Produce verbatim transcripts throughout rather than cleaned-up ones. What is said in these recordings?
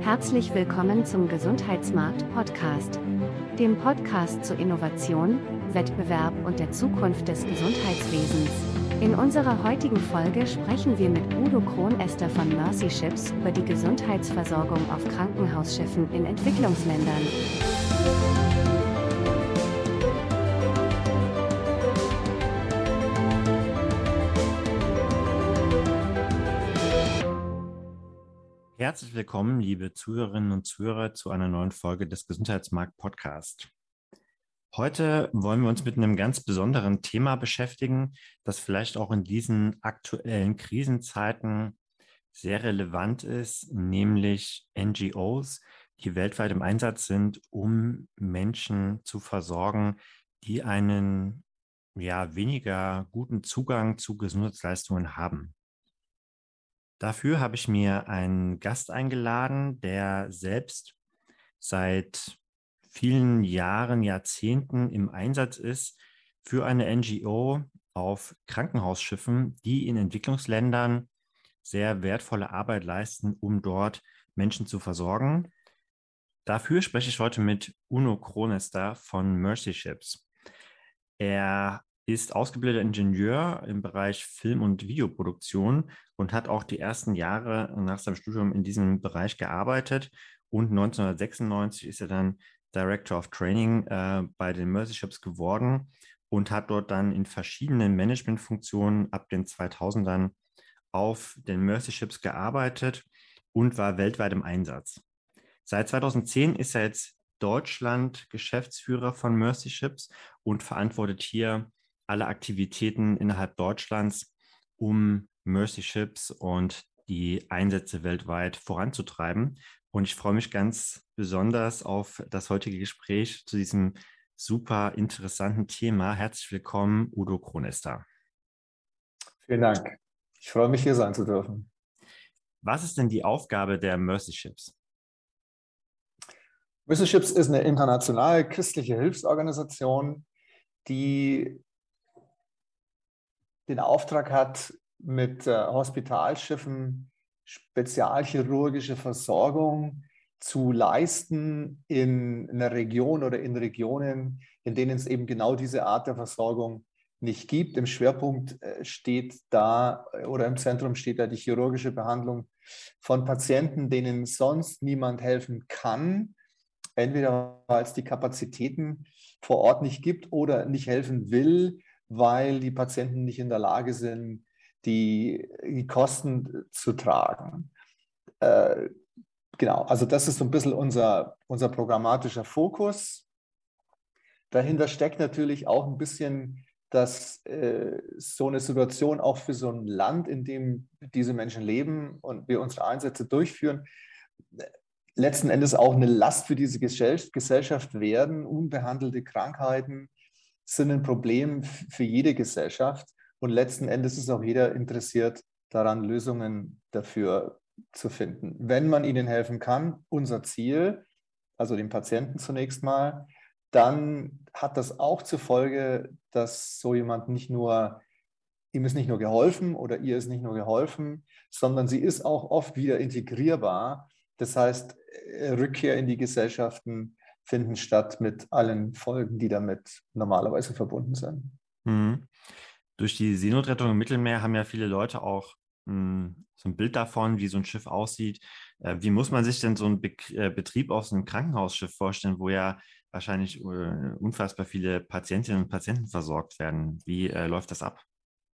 Herzlich willkommen zum Gesundheitsmarkt-Podcast, dem Podcast zu Innovation, Wettbewerb und der Zukunft des Gesundheitswesens. In unserer heutigen Folge sprechen wir mit Udo Kronester von Mercy Ships über die Gesundheitsversorgung auf Krankenhausschiffen in Entwicklungsländern. Herzlich willkommen, liebe Zuhörerinnen und Zuhörer, zu einer neuen Folge des Gesundheitsmarkt-Podcast. Heute wollen wir uns mit einem ganz besonderen Thema beschäftigen, das vielleicht auch in diesen aktuellen Krisenzeiten sehr relevant ist, nämlich N G Os, die weltweit im Einsatz sind, um Menschen zu versorgen, die einen ja, weniger guten Zugang zu Gesundheitsleistungen haben. Dafür habe ich mir einen Gast eingeladen, der selbst seit vielen Jahren, Jahrzehnten im Einsatz ist für eine N G O auf Krankenhausschiffen, die in Entwicklungsländern sehr wertvolle Arbeit leisten, um dort Menschen zu versorgen. Dafür spreche ich heute mit Udo Kronester von Mercy Ships. Er ist ausgebildeter Ingenieur im Bereich Film- und Videoproduktion und hat auch die ersten Jahre nach seinem Studium in diesem Bereich gearbeitet. Und neunzehnhundertsechsundneunzig ist er dann Director of Training äh, bei den Mercy Ships geworden und hat dort dann in verschiedenen Managementfunktionen ab den zweitausendern auf den Mercy Ships gearbeitet und war weltweit im Einsatz. Seit zweitausendzehn ist er jetzt Deutschland Geschäftsführer von Mercy Ships und verantwortet hier alle Aktivitäten innerhalb Deutschlands, um Mercy Ships und die Einsätze weltweit voranzutreiben. Und ich freue mich ganz besonders auf das heutige Gespräch zu diesem super interessanten Thema. Herzlich willkommen, Udo Kronester. Vielen Dank. Ich freue mich, hier sein zu dürfen. Was ist denn die Aufgabe der Mercy Ships? Mercy Ships ist eine internationale christliche Hilfsorganisation, die den Auftrag hat, mit äh, Hospitalschiffen spezialchirurgische Versorgung zu leisten in einer Region oder in Regionen, in denen es eben genau diese Art der Versorgung nicht gibt. Im Schwerpunkt äh, steht da oder im Zentrum steht da die chirurgische Behandlung von Patienten, denen sonst niemand helfen kann, entweder weil es die Kapazitäten vor Ort nicht gibt oder nicht helfen will, weil die Patienten nicht in der Lage sind, die, die Kosten zu tragen. Äh, genau, also das ist so ein bisschen unser, unser programmatischer Fokus. Dahinter steckt natürlich auch ein bisschen, dass äh, so eine Situation auch für so ein Land, in dem diese Menschen leben und wir unsere Einsätze durchführen, letzten Endes auch eine Last für diese Gesellschaft werden. Unbehandelte Krankheiten sind ein Problem für jede Gesellschaft und letzten Endes ist auch jeder interessiert daran, Lösungen dafür zu finden. Wenn man ihnen helfen kann, unser Ziel, also den Patienten zunächst mal, dann hat das auch zur Folge, dass so jemand nicht nur, ihm ist nicht nur geholfen oder ihr ist nicht nur geholfen, sondern sie ist auch oft wieder integrierbar. Das heißt, Rückkehr in die Gesellschaften finden statt mit allen Folgen, die damit normalerweise verbunden sind. Mhm. Durch die Seenotrettung im Mittelmeer haben ja viele Leute auch mh, so ein Bild davon, wie so ein Schiff aussieht. Äh, wie muss man sich denn so einen Be äh, Betrieb auf so einem Krankenhausschiff vorstellen, wo ja wahrscheinlich äh, unfassbar viele Patientinnen und Patienten versorgt werden? Wie äh, läuft das ab?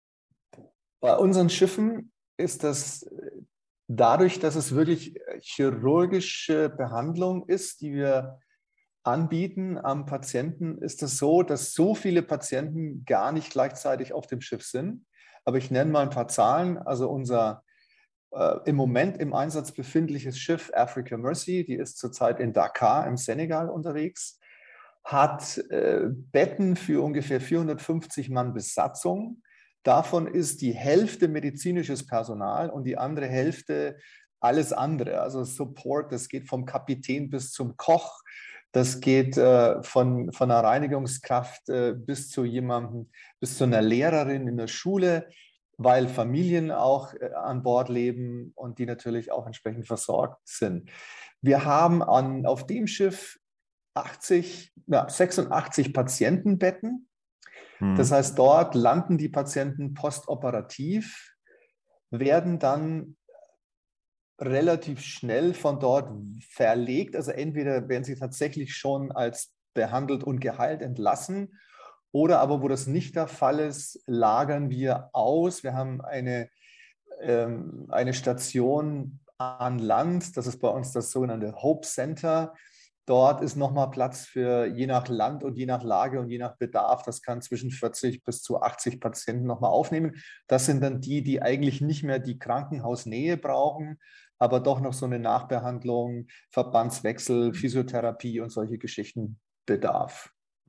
Bei unseren Schiffen ist das dadurch, dass es wirklich chirurgische Behandlung ist, die wir anbieten am Patienten, ist es so, dass so viele Patienten gar nicht gleichzeitig auf dem Schiff sind. Aber ich nenne mal ein paar Zahlen. Also unser äh, im Moment im Einsatz befindliches Schiff Africa Mercy, die ist zurzeit in Dakar im Senegal unterwegs, hat äh, Betten für ungefähr vierhundertfünfzig Mann Besatzung. Davon ist die Hälfte medizinisches Personal und die andere Hälfte alles andere. Also Support, das geht vom Kapitän bis zum Koch. Das geht äh, von, von einer Reinigungskraft äh, bis zu jemandem, bis zu einer Lehrerin in der Schule. weil Familien auch an Bord leben und die natürlich auch entsprechend versorgt sind. Wir haben an, auf dem Schiff achtzig, ja, sechsundachtzig Patientenbetten. Mhm. Das heißt, dort landen die Patienten postoperativ, werden dann relativ schnell von dort verlegt. Also entweder werden sie tatsächlich schon als behandelt und geheilt entlassen, oder aber, wo das nicht der Fall ist, lagern wir aus. Wir haben eine, ähm, eine Station an Land, das ist bei uns das sogenannte Hope Center. Dort ist nochmal Platz für je nach Land und je nach Lage und je nach Bedarf. Das kann zwischen vierzig bis zu achtzig Patienten nochmal aufnehmen. Das sind dann die, die eigentlich nicht mehr die Krankenhausnähe brauchen, aber doch noch so eine Nachbehandlung, Verbandswechsel, Physiotherapie und solche Geschichten bedarf.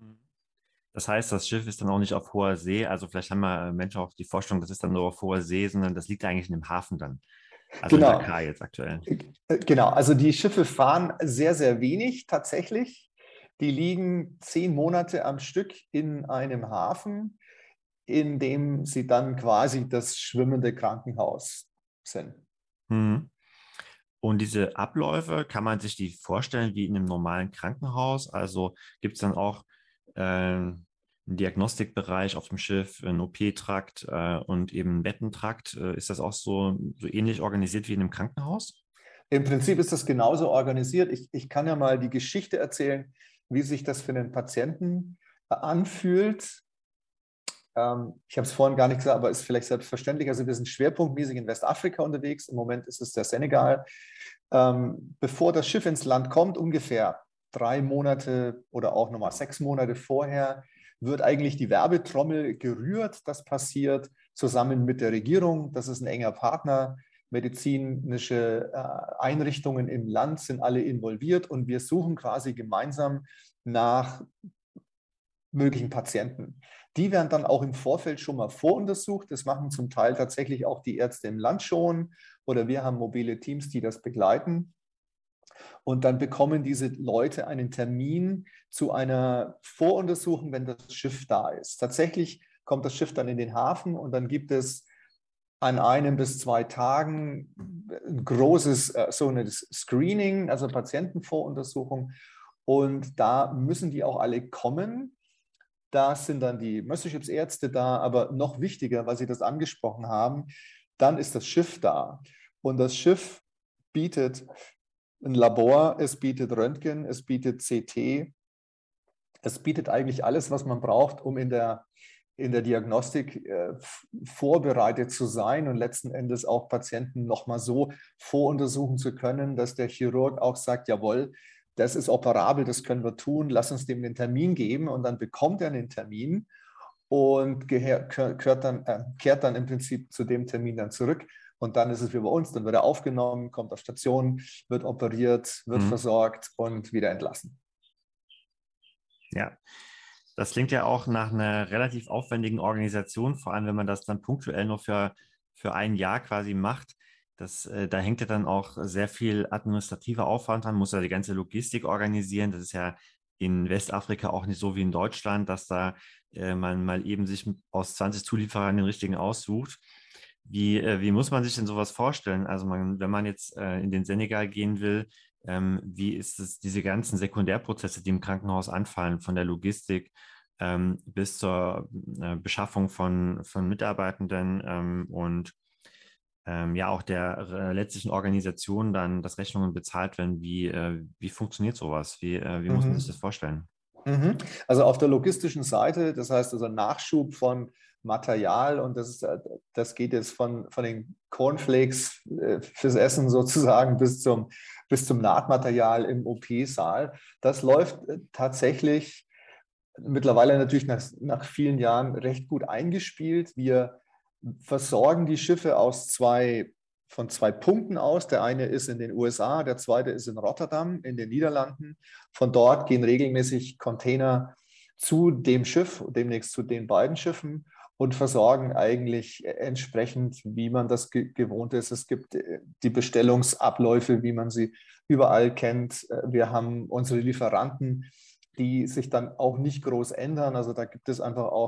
Das heißt, das Schiff ist dann auch nicht auf hoher See. Also vielleicht haben wir Menschen auch die Vorstellung, das ist dann nur auf hoher See, sondern das liegt eigentlich in dem Hafen dann. Also Genau. in Dakar jetzt aktuell. Genau, also die Schiffe fahren sehr, sehr wenig tatsächlich. Die liegen zehn Monate am Stück in einem Hafen, in dem sie dann quasi das schwimmende Krankenhaus sind. Mhm. Und diese Abläufe, kann man sich die vorstellen wie in einem normalen Krankenhaus? Also gibt es dann auch äh, einen Diagnostikbereich auf dem Schiff, einen O P-Trakt äh, und eben einen Bettentrakt? Äh, ist das auch so, so ähnlich organisiert wie in einem Krankenhaus? Im Prinzip ist das genauso organisiert. Ich, ich kann ja mal die Geschichte erzählen, wie sich das für den Patienten anfühlt. Ähm, ich habe es vorhin gar nicht gesagt, aber ist vielleicht selbstverständlich. Also wir sind schwerpunktmäßig in Westafrika unterwegs. Im Moment ist es der Senegal. Ähm, bevor das Schiff ins Land kommt, ungefähr drei Monate oder auch nochmal sechs Monate vorher, wird eigentlich die Werbetrommel gerührt. Das passiert zusammen mit der Regierung. Das ist ein enger Partner. Medizinische äh, Einrichtungen im Land sind alle involviert und wir suchen quasi gemeinsam nach möglichen Patienten. Die werden dann auch im Vorfeld schon mal voruntersucht. Das machen zum Teil tatsächlich auch die Ärzte im Land schon oder wir haben mobile Teams, die das begleiten. Und dann bekommen diese Leute einen Termin zu einer Voruntersuchung, wenn das Schiff da ist. Tatsächlich kommt das Schiff dann in den Hafen und dann gibt es an einem bis zwei Tagen ein großes äh, so ein Screening, also Patientenvoruntersuchung. Und da müssen die auch alle kommen. Da sind dann die Mutterschiffsärzte da, aber noch wichtiger, weil Sie das angesprochen haben, dann ist das Schiff da. Und das Schiff bietet ein Labor, es bietet Röntgen, es bietet C T, es bietet eigentlich alles, was man braucht, um in der, in der Diagnostik äh, vorbereitet zu sein und letzten Endes auch Patienten nochmal so voruntersuchen zu können, dass der Chirurg auch sagt, jawohl, das ist operabel, das können wir tun, lass uns dem den Termin geben und dann bekommt er den Termin und gehört dann, äh, kehrt dann im Prinzip zu dem Termin dann zurück und dann ist es wie bei uns, dann wird er aufgenommen, kommt auf Station, wird operiert, wird mhm. versorgt und wieder entlassen. Ja, das klingt ja auch nach einer relativ aufwendigen Organisation, vor allem wenn man das dann punktuell nur für, für ein Jahr quasi macht. Das, äh, da hängt ja dann auch sehr viel administrativer Aufwand dran, muss ja die ganze Logistik organisieren. Das ist ja in Westafrika auch nicht so wie in Deutschland, dass da äh, man mal eben sich aus zwanzig Zulieferern den richtigen aussucht. Wie, äh, wie muss man sich denn sowas vorstellen? Also man, wenn man jetzt äh, in den Senegal gehen will, ähm, wie ist es diese ganzen Sekundärprozesse, die im Krankenhaus anfallen, von der Logistik ähm, bis zur äh, Beschaffung von, von Mitarbeitenden ähm, und ähm, ja auch der äh, letztlichen Organisation dann, dass Rechnungen bezahlt werden. Wie, äh, wie funktioniert sowas? Wie, äh, wie muss man Mhm. sich das vorstellen? Mhm. Also auf der logistischen Seite, das heißt also Nachschub von Material und das, ist, das geht jetzt von, von den Cornflakes fürs Essen sozusagen bis zum, bis zum Nahtmaterial im O P-Saal. Das läuft tatsächlich mittlerweile natürlich nach, nach vielen Jahren recht gut eingespielt. Wir versorgen die Schiffe aus zwei, von zwei Punkten aus. Der eine ist in den U S A, der zweite ist in Rotterdam in den Niederlanden. Von dort gehen regelmäßig Container zu dem Schiff, demnächst zu den beiden Schiffen und versorgen eigentlich entsprechend, wie man das ge- gewohnt ist. Es gibt die Bestellungsabläufe, wie man sie überall kennt. Wir haben unsere Lieferanten, die sich dann auch nicht groß ändern. Also da gibt es einfach auch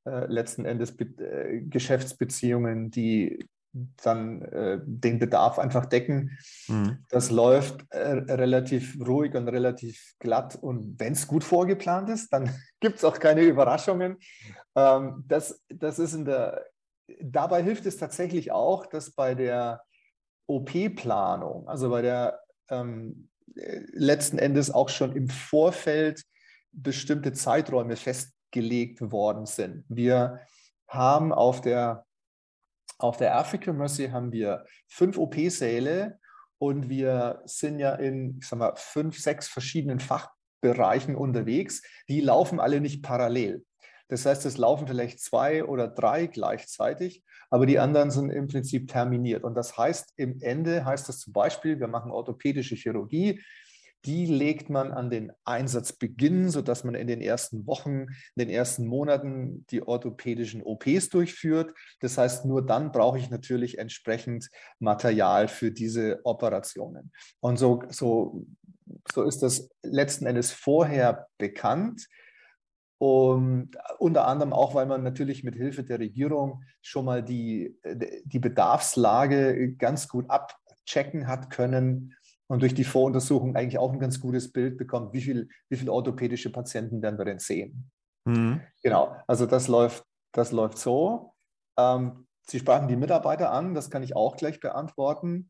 äh, letzten Endes Be äh, Geschäftsbeziehungen, die dann äh, den Bedarf einfach decken. Mhm. Das läuft äh, relativ ruhig und relativ glatt. Und wenn es gut vorgeplant ist, dann gibt es auch keine Überraschungen. Ähm, das, das ist in der, dabei hilft es tatsächlich auch, dass bei der O P-Planung, also bei der ähm, letzten Endes auch schon im Vorfeld bestimmte Zeiträume festgelegt worden sind. Wir haben auf der Auf der Africa Mercy haben wir fünf O P-Säle und wir sind ja in, ich sag mal, fünf, sechs verschiedenen Fachbereichen unterwegs. Die laufen alle nicht parallel. Das heißt, es laufen vielleicht zwei oder drei gleichzeitig, aber die anderen sind im Prinzip terminiert. Und das heißt, im Ende heißt das zum Beispiel, wir machen orthopädische Chirurgie. Die legt man an den Einsatzbeginn, sodass man in den ersten Wochen, in den ersten Monaten die orthopädischen O Ps durchführt. Das heißt, nur dann brauche ich natürlich entsprechend Material für diese Operationen. Und so, so, so ist das letzten Endes vorher bekannt. Und unter anderem auch, weil man natürlich mit Hilfe der Regierung schon mal die, die Bedarfslage ganz gut abchecken hat können und durch die Voruntersuchung eigentlich auch ein ganz gutes Bild bekommt, wie viel, wie viele orthopädische Patienten werden wir denn sehen. Mhm. Genau, also das läuft, das läuft so. Ähm, Sie sprachen die Mitarbeiter an, das kann ich auch gleich beantworten.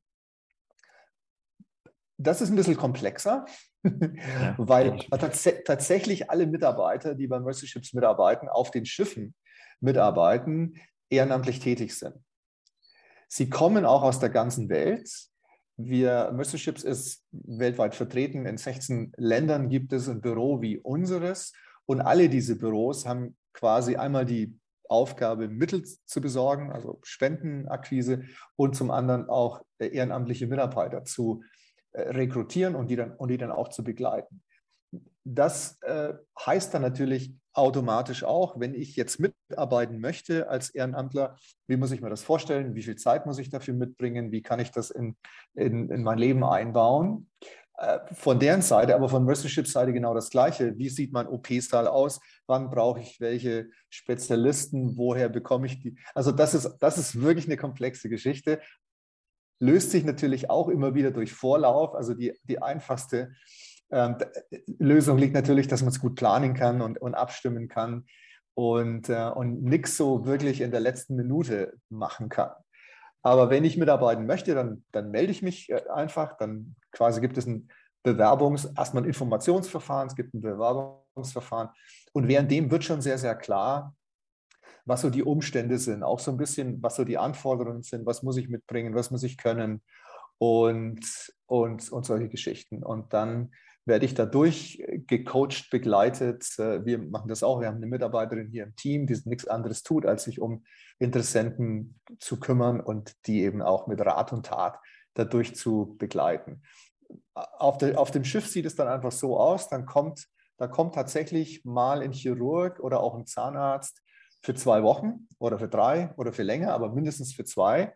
Das ist ein bisschen komplexer, ja, weil tats tatsächlich alle Mitarbeiter, die bei Mercy Ships mitarbeiten, auf den Schiffen mitarbeiten, ehrenamtlich tätig sind. Sie kommen auch aus der ganzen Welt. Wir, Mercy Ships ist weltweit vertreten. In sechzehn Ländern gibt es ein Büro wie unseres. Und alle diese Büros haben quasi einmal die Aufgabe, Mittel zu besorgen, also Spendenakquise, und zum anderen auch ehrenamtliche Mitarbeiter zu rekrutieren und die dann, und die dann auch zu begleiten. Das äh, heißt dann natürlich automatisch auch, wenn ich jetzt mitarbeiten möchte als Ehrenamtler, wie muss ich mir das vorstellen, wie viel Zeit muss ich dafür mitbringen, wie kann ich das in, in, in mein Leben einbauen. Äh, von deren Seite, aber von Mercy Ships Seite genau das Gleiche. Wie sieht mein O P-Saal aus? Wann brauche ich welche Spezialisten? Woher bekomme ich die? Also das ist, das ist wirklich eine komplexe Geschichte. Löst sich natürlich auch immer wieder durch Vorlauf. Also die, die einfachste ähm, Lösung liegt natürlich, dass man es gut planen kann und, und abstimmen kann und, äh, und nichts so wirklich in der letzten Minute machen kann. Aber wenn ich mitarbeiten möchte, dann, dann melde ich mich einfach. Dann quasi gibt es ein Bewerbungs-, erstmal ein Informationsverfahren, es gibt ein Bewerbungsverfahren. Und währenddem wird schon sehr, sehr klar, was so die Umstände sind, auch so ein bisschen, was so die Anforderungen sind, was muss ich mitbringen, was muss ich können und, und, und solche Geschichten. Und dann werde ich dadurch gecoacht, begleitet. Wir machen das auch. Wir haben eine Mitarbeiterin hier im Team, die nichts anderes tut, als sich um Interessenten zu kümmern und die eben auch mit Rat und Tat dadurch zu begleiten. Auf, der, auf dem Schiff sieht es dann einfach so aus, dann kommt, da kommt tatsächlich mal ein Chirurg oder auch ein Zahnarzt für zwei Wochen oder für drei oder für länger, aber mindestens für zwei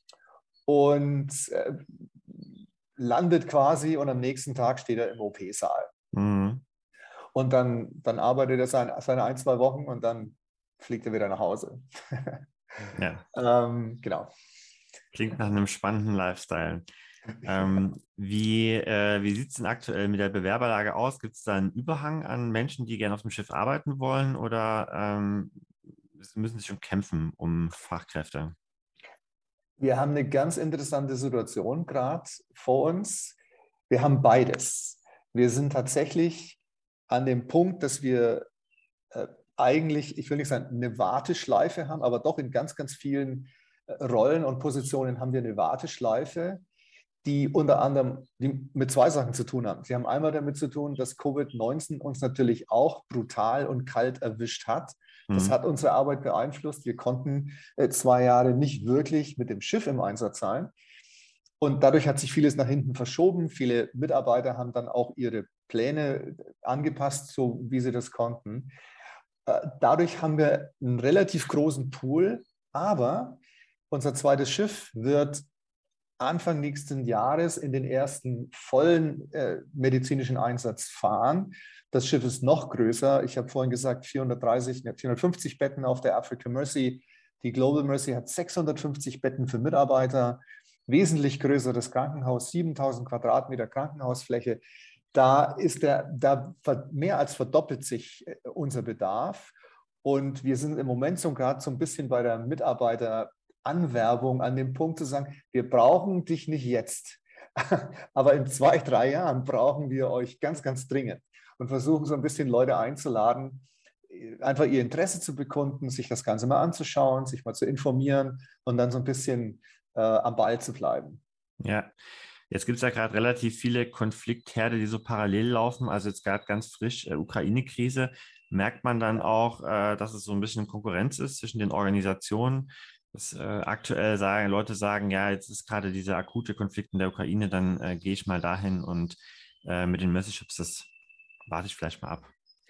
und äh, landet quasi und am nächsten Tag steht er im O P-Saal. Mhm. Und dann, dann arbeitet er seine, seine ein, zwei Wochen und dann fliegt er wieder nach Hause. Ja. ähm, genau. Klingt nach einem spannenden Lifestyle. ähm, wie äh, wie sieht es denn aktuell mit der Bewerberlage aus? Gibt es da einen Überhang an Menschen, die gerne auf dem Schiff arbeiten wollen oder ähm, müssen sie schon kämpfen um Fachkräfte? Wir haben eine ganz interessante Situation gerade vor uns. Wir haben beides. Wir sind tatsächlich an dem Punkt, dass wir äh, eigentlich, ich will nicht sagen, eine Warteschleife haben, aber doch in ganz, ganz vielen äh, Rollen und Positionen haben wir eine Warteschleife, die unter anderem die mit zwei Sachen zu tun haben. Sie haben einmal damit zu tun, dass Covid neunzehn uns natürlich auch brutal und kalt erwischt hat. Das mhm. hat unsere Arbeit beeinflusst. Wir konnten äh, zwei Jahre nicht wirklich mit dem Schiff im Einsatz sein. Und dadurch hat sich vieles nach hinten verschoben. Viele Mitarbeiter haben dann auch ihre Pläne angepasst, so wie sie das konnten. Äh, dadurch haben wir einen relativ großen Pool, aber unser zweites Schiff wird Anfang nächsten Jahres in den ersten vollen äh, medizinischen Einsatz fahren. Das Schiff ist noch größer. Ich habe vorhin gesagt, vierhundertdreißig, vierhundertfünfzig Betten auf der Africa Mercy. Die Global Mercy hat sechshundertfünfzig Betten für Mitarbeiter, wesentlich größeres Krankenhaus, siebentausend Quadratmeter Krankenhausfläche. Da ist der, da mehr als verdoppelt sich unser Bedarf. Und wir sind im Moment so gerade so ein bisschen bei der Mitarbeiteranwerbung an dem Punkt zu sagen, wir brauchen dich nicht jetzt, aber in zwei, drei Jahren brauchen wir euch ganz, ganz dringend. Und versuchen so ein bisschen Leute einzuladen, einfach ihr Interesse zu bekunden, sich das Ganze mal anzuschauen, sich mal zu informieren und dann so ein bisschen äh, am Ball zu bleiben. Ja, jetzt gibt es ja gerade relativ viele Konfliktherde, die so parallel laufen. Also jetzt gerade ganz frisch äh, Ukraine-Krise. Merkt man dann auch, äh, dass es so ein bisschen Konkurrenz ist zwischen den Organisationen. Dass, äh, aktuell sagen Leute sagen, ja, jetzt ist gerade dieser akute Konflikt in der Ukraine, dann äh, gehe ich mal dahin und äh, mit den Messageships, das warte ich vielleicht mal ab.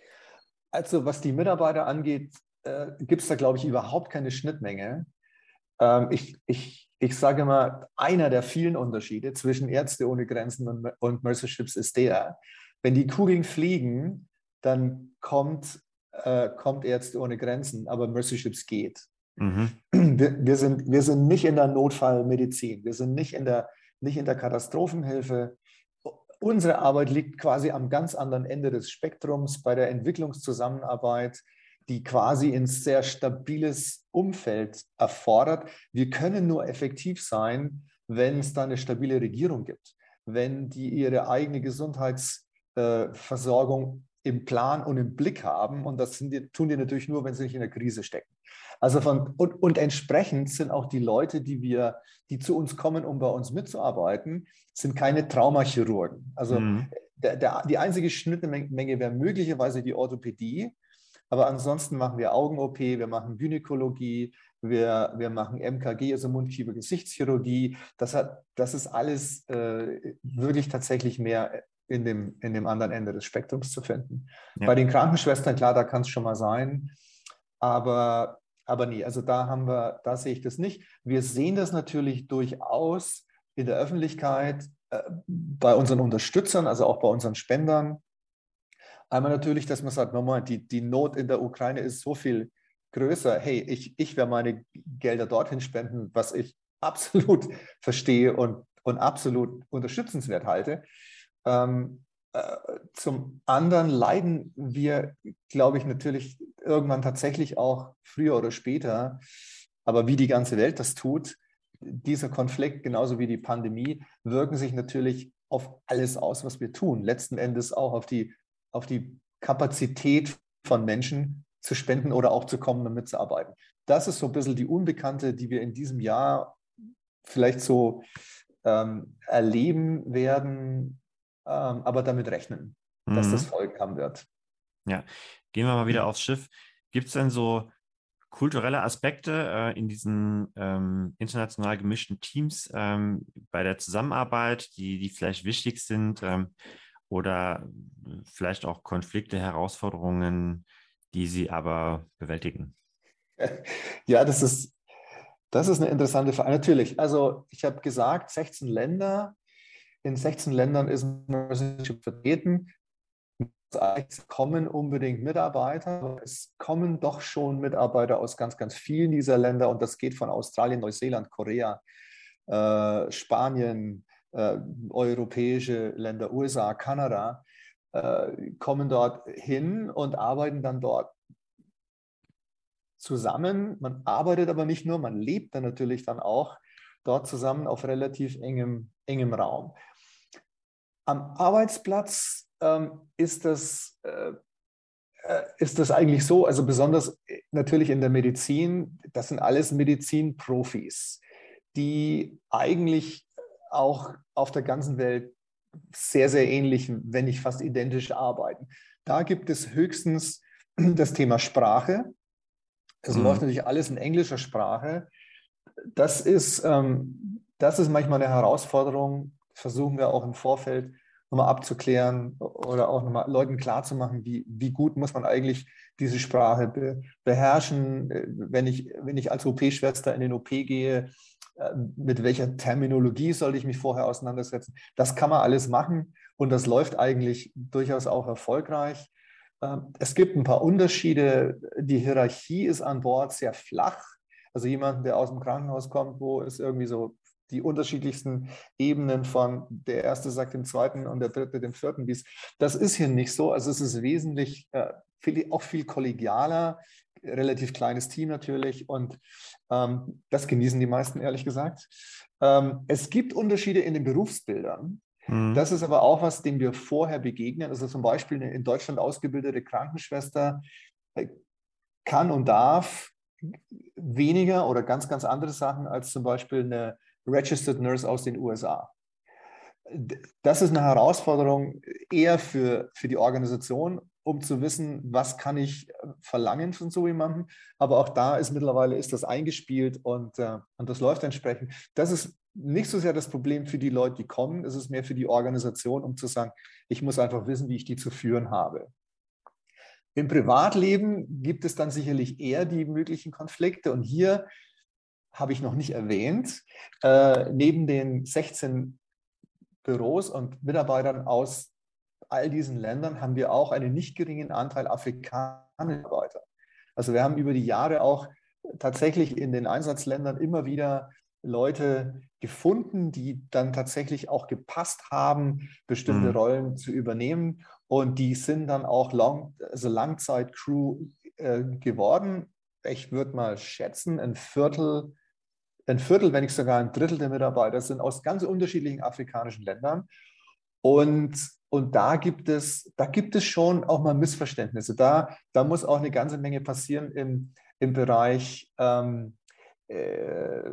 Also was die Mitarbeiter angeht, äh, gibt es da, glaube ich, überhaupt keine Schnittmenge. Ähm, ich, ich, ich sage mal, einer der vielen Unterschiede zwischen Ärzte ohne Grenzen und, und Mercy-Ships ist der, wenn die Kugeln fliegen, dann kommt, äh, kommt Ärzte ohne Grenzen, aber Mercy-Ships geht. Mhm. Wir, wir, sind, wir sind nicht in der Notfallmedizin, wir sind nicht in der, nicht in der Katastrophenhilfe. Unsere Arbeit liegt quasi am ganz anderen Ende des Spektrums bei der Entwicklungszusammenarbeit, die quasi ein sehr stabiles Umfeld erfordert. Wir können nur effektiv sein, wenn es da eine stabile Regierung gibt, wenn die ihre eigene Gesundheitsversorgung im Plan und im Blick haben. Und das sind die, tun die natürlich nur, wenn sie nicht in der Krise stecken. Also von, und, und entsprechend sind auch die Leute, die wir, die zu uns kommen, um bei uns mitzuarbeiten, sind keine Traumachirurgen. Also mhm. der, der, die einzige Schnittmenge wäre möglicherweise die Orthopädie, aber ansonsten machen wir Augen-O P, wir machen Gynäkologie, wir, wir machen M K G, also Mund-Kiefer-Gesichtschirurgie. Das, hat, das ist alles äh, wirklich tatsächlich mehr in dem, in dem anderen Ende des Spektrums zu finden. Ja. Bei den Krankenschwestern, klar, da kann es schon mal sein, aber Aber nee, also da haben wir, da sehe ich das nicht. Wir sehen das natürlich durchaus in der Öffentlichkeit, äh, bei unseren Unterstützern, also auch bei unseren Spendern. Einmal natürlich, dass man sagt, nochmal, die, die Not in der Ukraine ist so viel größer. Hey, ich, ich werde meine Gelder dorthin spenden, was ich absolut verstehe und, und absolut unterstützenswert halte. Ähm, Zum anderen leiden wir, glaube ich, natürlich irgendwann tatsächlich auch früher oder später, aber wie die ganze Welt das tut, dieser Konflikt genauso wie die Pandemie wirken sich natürlich auf alles aus, was wir tun. Letzten Endes auch auf die, auf die Kapazität von Menschen zu spenden oder auch zu kommen und mitzuarbeiten. Das ist so ein bisschen die Unbekannte, die wir in diesem Jahr vielleicht so ähm, erleben werden, aber damit rechnen, dass mhm. das Folgen haben wird. Ja, gehen wir mal wieder aufs Schiff. Gibt es denn so kulturelle Aspekte äh, in diesen ähm, international gemischten Teams ähm, bei der Zusammenarbeit, die, die vielleicht wichtig sind ähm, oder vielleicht auch Konflikte, Herausforderungen, die sie aber bewältigen? Ja, das ist, das ist eine interessante Frage. Natürlich, also ich habe gesagt, sechzehn Länder. In sechzehn Ländern ist Mercy-Ship vertreten. Es kommen unbedingt Mitarbeiter, aber es kommen doch schon Mitarbeiter aus ganz, ganz vielen dieser Länder und das geht von Australien, Neuseeland, Korea, äh, Spanien, äh, europäische Länder, U S A, Kanada, äh, kommen dort hin und arbeiten dann dort zusammen. Man arbeitet aber nicht nur, man lebt dann natürlich dann auch dort zusammen auf relativ engem, engem Raum. Am Arbeitsplatz ähm, ist, das, äh, ist das eigentlich so, also besonders natürlich in der Medizin, das sind alles Medizinprofis, die eigentlich auch auf der ganzen Welt sehr, sehr ähnlich, wenn nicht fast identisch arbeiten. Da gibt es höchstens das Thema Sprache. Es mhm. läuft natürlich alles in englischer Sprache. Das ist, ähm, das ist manchmal eine Herausforderung, versuchen wir auch im Vorfeld nochmal abzuklären oder auch nochmal Leuten klarzumachen, wie, wie gut muss man eigentlich diese Sprache be, beherrschen. Wenn ich, wenn ich als O P-Schwester in den O P gehe, mit welcher Terminologie sollte ich mich vorher auseinandersetzen. Das kann man alles machen und das läuft eigentlich durchaus auch erfolgreich. Es gibt ein paar Unterschiede. Die Hierarchie ist an Bord sehr flach. Also jemand, der aus dem Krankenhaus kommt, wo es irgendwie so die unterschiedlichsten Ebenen von der Erste sagt dem Zweiten und der Dritte dem Vierten, das ist hier nicht so. Also es ist wesentlich, äh, viel, auch viel kollegialer, relativ kleines Team natürlich und ähm, das genießen die meisten, ehrlich gesagt. Ähm, es gibt Unterschiede in den Berufsbildern. Mhm. Das ist aber auch was, dem wir vorher begegnen. Also zum Beispiel eine in Deutschland ausgebildete Krankenschwester äh, kann und darf weniger oder ganz, ganz andere Sachen als zum Beispiel eine Registered Nurse aus den U S A. Das ist eine Herausforderung eher für, für die Organisation, um zu wissen, was kann ich verlangen von so jemandem. Aber auch da ist mittlerweile ist das eingespielt und, äh, und das läuft entsprechend. Das ist nicht so sehr das Problem für die Leute, die kommen. Es ist mehr für die Organisation, um zu sagen, ich muss einfach wissen, wie ich die zu führen habe. Im Privatleben gibt es dann sicherlich eher die möglichen Konflikte. Und hier habe ich noch nicht erwähnt, äh, neben den sechzehn Büros und Mitarbeitern aus all diesen Ländern haben wir auch einen nicht geringen Anteil afrikanischer Mitarbeiter. Also wir haben über die Jahre auch tatsächlich in den Einsatzländern immer wieder Leute gefunden, die dann tatsächlich auch gepasst haben, bestimmte mhm. Rollen zu übernehmen. Und die sind dann auch Long, also Langzeit-Crew äh, geworden. Ich würde mal schätzen, ein Viertel, ein Viertel, wenn nicht sogar ein Drittel der Mitarbeiter sind aus ganz unterschiedlichen afrikanischen Ländern. Und, und da gibt es, da gibt es schon auch mal Missverständnisse. Da, da muss auch eine ganze Menge passieren im, im Bereich ähm, äh,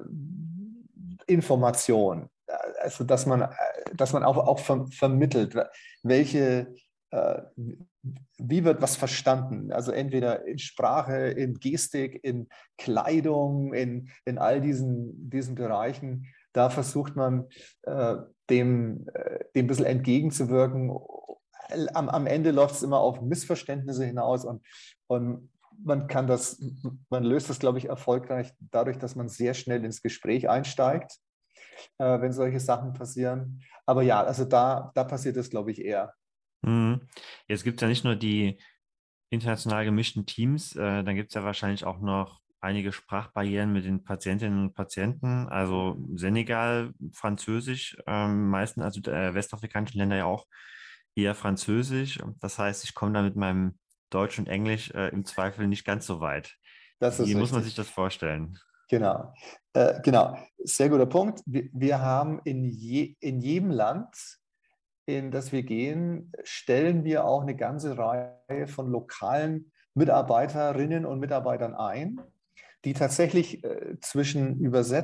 Information. Also dass man, dass man auch, auch ver vermittelt, welche, äh, wie wird was verstanden. Also entweder in Sprache, in Gestik, in Kleidung, in, in all diesen, diesen Bereichen. Da versucht man, äh, dem, äh, dem ein bisschen entgegenzuwirken. Am, am Ende läuft es immer auf Missverständnisse hinaus und, und man kann das, man löst das, glaube ich, erfolgreich dadurch, dass man sehr schnell ins Gespräch einsteigt, äh, wenn solche Sachen passieren. Aber ja, also da, da passiert es, glaube ich, eher. Mhm. Jetzt gibt es ja nicht nur die international gemischten Teams, äh, dann gibt es ja wahrscheinlich auch noch einige Sprachbarrieren mit den Patientinnen und Patienten, also Senegal, Französisch, ähm, meisten, also äh, westafrikanischen Länder ja auch eher Französisch. Das heißt, ich komme da mit meinem Deutsch und Englisch äh, im Zweifel nicht ganz so weit. Das ist Wie muss man richtig. sich das vorstellen? Genau, äh, genau. Sehr guter Punkt. Wir, wir haben in, je, in jedem Land, in das wir gehen, stellen wir auch eine ganze Reihe von lokalen Mitarbeiterinnen und Mitarbeitern ein, die tatsächlich äh, zwischen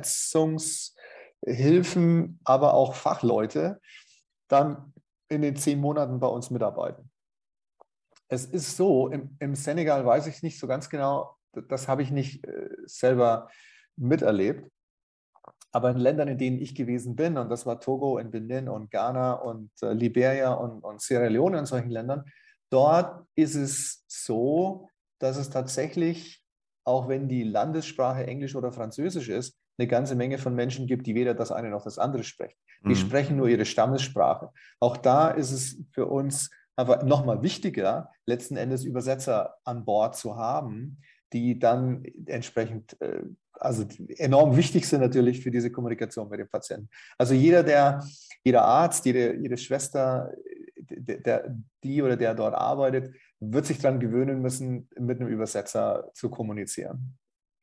Übersetzungshilfen, aber auch Fachleute dann in den zehn Monaten bei uns mitarbeiten. Es ist so, im, im Senegal weiß ich nicht so ganz genau, das habe ich nicht äh, selber miterlebt, aber in Ländern, in denen ich gewesen bin, und das war Togo und Benin und Ghana und äh, Liberia und, und Sierra Leone in solchen Ländern, dort ist es so, dass es tatsächlich, auch wenn die Landessprache Englisch oder Französisch ist, eine ganze Menge von Menschen gibt, die weder das eine noch das andere sprechen. Die mhm. sprechen nur ihre Stammessprache. Auch da ist es für uns aber nochmal wichtiger, letzten Endes Übersetzer an Bord zu haben, die dann entsprechend, also enorm wichtig sind natürlich für diese Kommunikation mit dem Patienten. Also jeder, der, jeder Arzt, jede, jede Schwester, der, der, die oder der dort arbeitet, wird sich daran gewöhnen müssen, mit einem Übersetzer zu kommunizieren.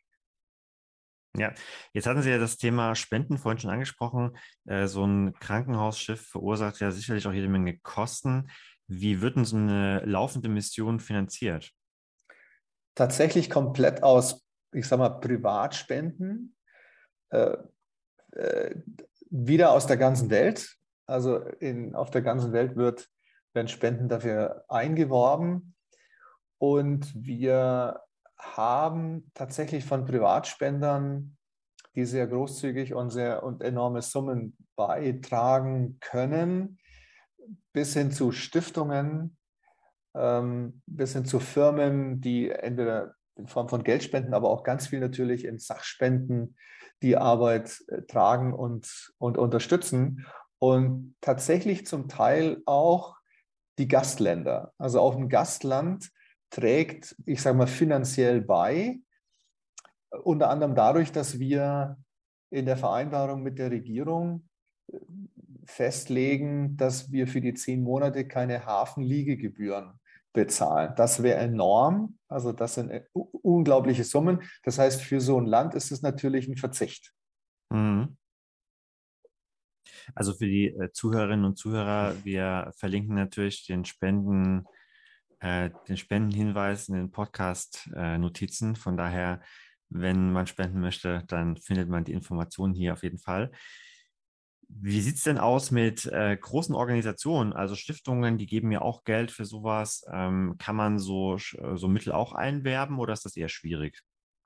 Ja, jetzt hatten Sie ja das Thema Spenden vorhin schon angesprochen. So ein Krankenhausschiff verursacht ja sicherlich auch jede Menge Kosten. Wie wird denn so eine laufende Mission finanziert? Tatsächlich komplett aus, ich sag mal, Privatspenden, äh, äh, wieder aus der ganzen Welt. Also in, auf der ganzen Welt wird, werden Spenden dafür eingeworben. Und wir haben tatsächlich von Privatspendern, die sehr großzügig und sehr und enorme Summen beitragen können, bis hin zu Stiftungen, ähm, bis hin zu Firmen, die entweder in Form von Geldspenden, aber auch ganz viel natürlich in Sachspenden die Arbeit äh, tragen und, und unterstützen. Und tatsächlich zum Teil auch die Gastländer. Also auch ein Gastland trägt, ich sage mal, finanziell bei, unter anderem dadurch, dass wir in der Vereinbarung mit der Regierung festlegen, dass wir für die zehn Monate keine Hafenliegegebühren bezahlen. Das wäre enorm. Also das sind unglaubliche Summen. Das heißt, für so ein Land ist es natürlich ein Verzicht. Mhm. Also für die äh, Zuhörerinnen und Zuhörer, wir verlinken natürlich den Spenden, äh, den Spendenhinweis in den Podcast-Notizen. Von daher, wenn man spenden möchte, dann findet man die Informationen hier auf jeden Fall. Wie sieht es denn aus mit äh, großen Organisationen, also Stiftungen, die geben ja auch Geld für sowas. Ähm, kann man so, so Mittel auch einwerben oder ist das eher schwierig?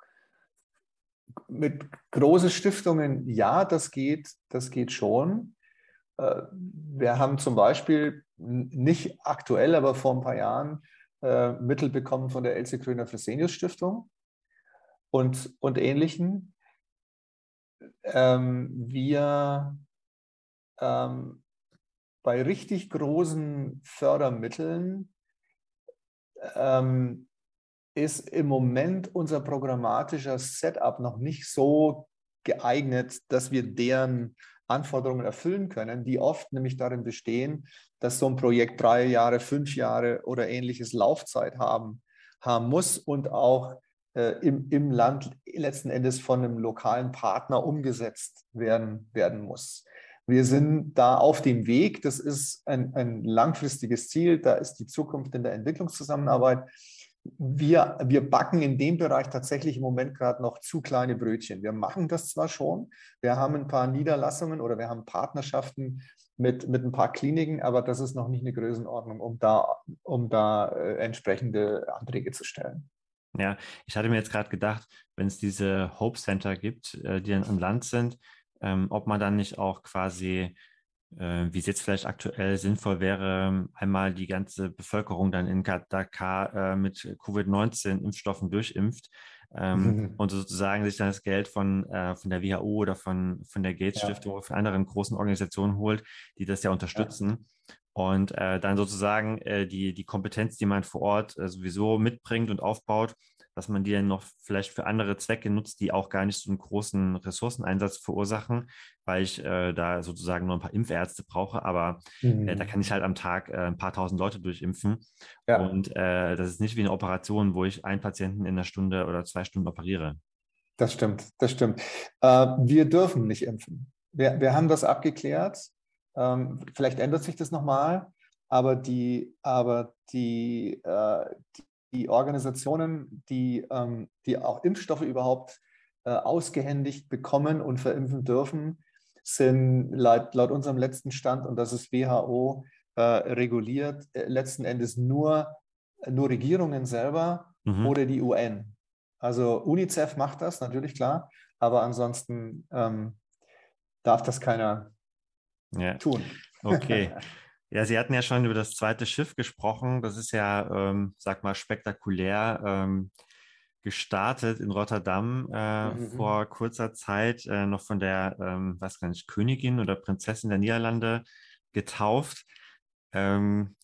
Mit großen Stiftungen, ja, das geht, das geht schon. Äh, wir haben zum Beispiel nicht aktuell, aber vor ein paar Jahren äh, Mittel bekommen von der Else Kröner-Fresenius Stiftung und, und Ähnlichen. Ähm, wir ähm, bei richtig großen Fördermitteln ähm, ist im Moment unser programmatischer Setup noch nicht so geeignet, dass wir deren Anforderungen erfüllen können, die oft nämlich darin bestehen, dass so ein Projekt drei Jahre, fünf Jahre oder ähnliches Laufzeit haben, haben muss und auch äh, im, im Land letzten Endes von einem lokalen Partner umgesetzt werden, werden muss. Wir sind da auf dem Weg. Das ist ein, ein langfristiges Ziel. Da ist die Zukunft in der Entwicklungszusammenarbeit. Wir, wir backen in dem Bereich tatsächlich im Moment gerade noch zu kleine Brötchen. Wir machen das zwar schon, wir haben ein paar Niederlassungen oder wir haben Partnerschaften mit, mit ein paar Kliniken, aber das ist noch nicht eine Größenordnung, um da, um da äh, entsprechende Anträge zu stellen. Ja, ich hatte mir jetzt gerade gedacht, wenn es diese Hope Center gibt, äh, die dann im Land sind, ähm, ob man dann nicht auch quasi, äh, wie es jetzt vielleicht aktuell sinnvoll wäre, einmal die ganze Bevölkerung dann in Dakar äh, mit Covid neunzehn Impfstoffen durchimpft ähm, Mhm. und sozusagen sich dann das Geld von, äh, von der W H O oder von, von der Gates Ja, Stiftung oder von anderen großen Organisationen holt, die das ja ja. unterstützen. Und äh, dann sozusagen äh, die, die Kompetenz, die man vor Ort äh, sowieso mitbringt und aufbaut, dass man die dann noch vielleicht für andere Zwecke nutzt, die auch gar nicht so einen großen Ressourceneinsatz verursachen, weil ich äh, da sozusagen nur ein paar Impfärzte brauche, aber äh, da Mhm. kann ich halt am Tag äh, ein paar tausend Leute durchimpfen. Ja, Und äh, das ist nicht wie eine Operation, wo ich einen Patienten in einer Stunde oder zwei Stunden operiere. das stimmt, das stimmt. Äh, wir dürfen nicht impfen. Wir, wir haben das abgeklärt. Ähm, vielleicht ändert sich das nochmal, aber die, aber die, äh, die, die Organisationen, die, ähm, die auch Impfstoffe überhaupt äh, ausgehändigt bekommen und verimpfen dürfen, sind laut, laut unserem letzten Stand, und das ist W H O äh, reguliert, äh, letzten Endes nur, nur Regierungen selber Mhm. oder die U N. Also UNICEF macht das, natürlich klar, aber ansonsten ähm, darf das keiner Ja, tun. okay. Ja, Sie hatten ja schon über das zweite Schiff gesprochen. Das ist ja, ähm, sag mal, spektakulär ähm, gestartet in Rotterdam äh, Mhm. vor kurzer Zeit, äh, noch von der, ähm, weiß gar nicht, Königin oder Prinzessin der Niederlande getauft. Ähm,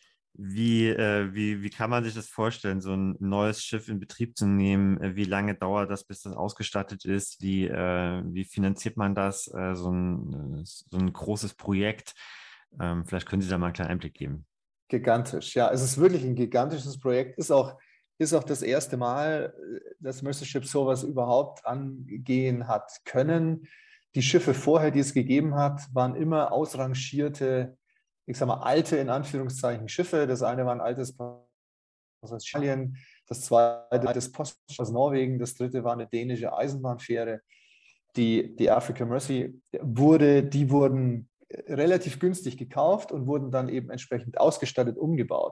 wie, äh, wie, wie kann man sich das vorstellen, so ein neues Schiff in Betrieb zu nehmen? Äh, Wie lange dauert das, bis das ausgestattet ist? Wie, äh, wie finanziert man das? Äh, so ein, äh, so ein großes Projekt. Ähm, vielleicht können Sie da mal einen kleinen Einblick geben. Gigantisch, ja. Es ist wirklich ein gigantisches Projekt. Ist auch, ist auch das erste Mal, dass Mercy Ships sowas überhaupt angehen hat können. Die Schiffe vorher, die es gegeben hat, waren immer ausrangierte, ich sage mal, alte in Anführungszeichen Schiffe. Das eine war ein altes aus Australien, das zweite ein altes Post aus Norwegen, das dritte war eine dänische Eisenbahnfähre. Die, die Africa Mercy wurde, die wurden relativ günstig gekauft und wurden dann eben entsprechend ausgestattet, umgebaut.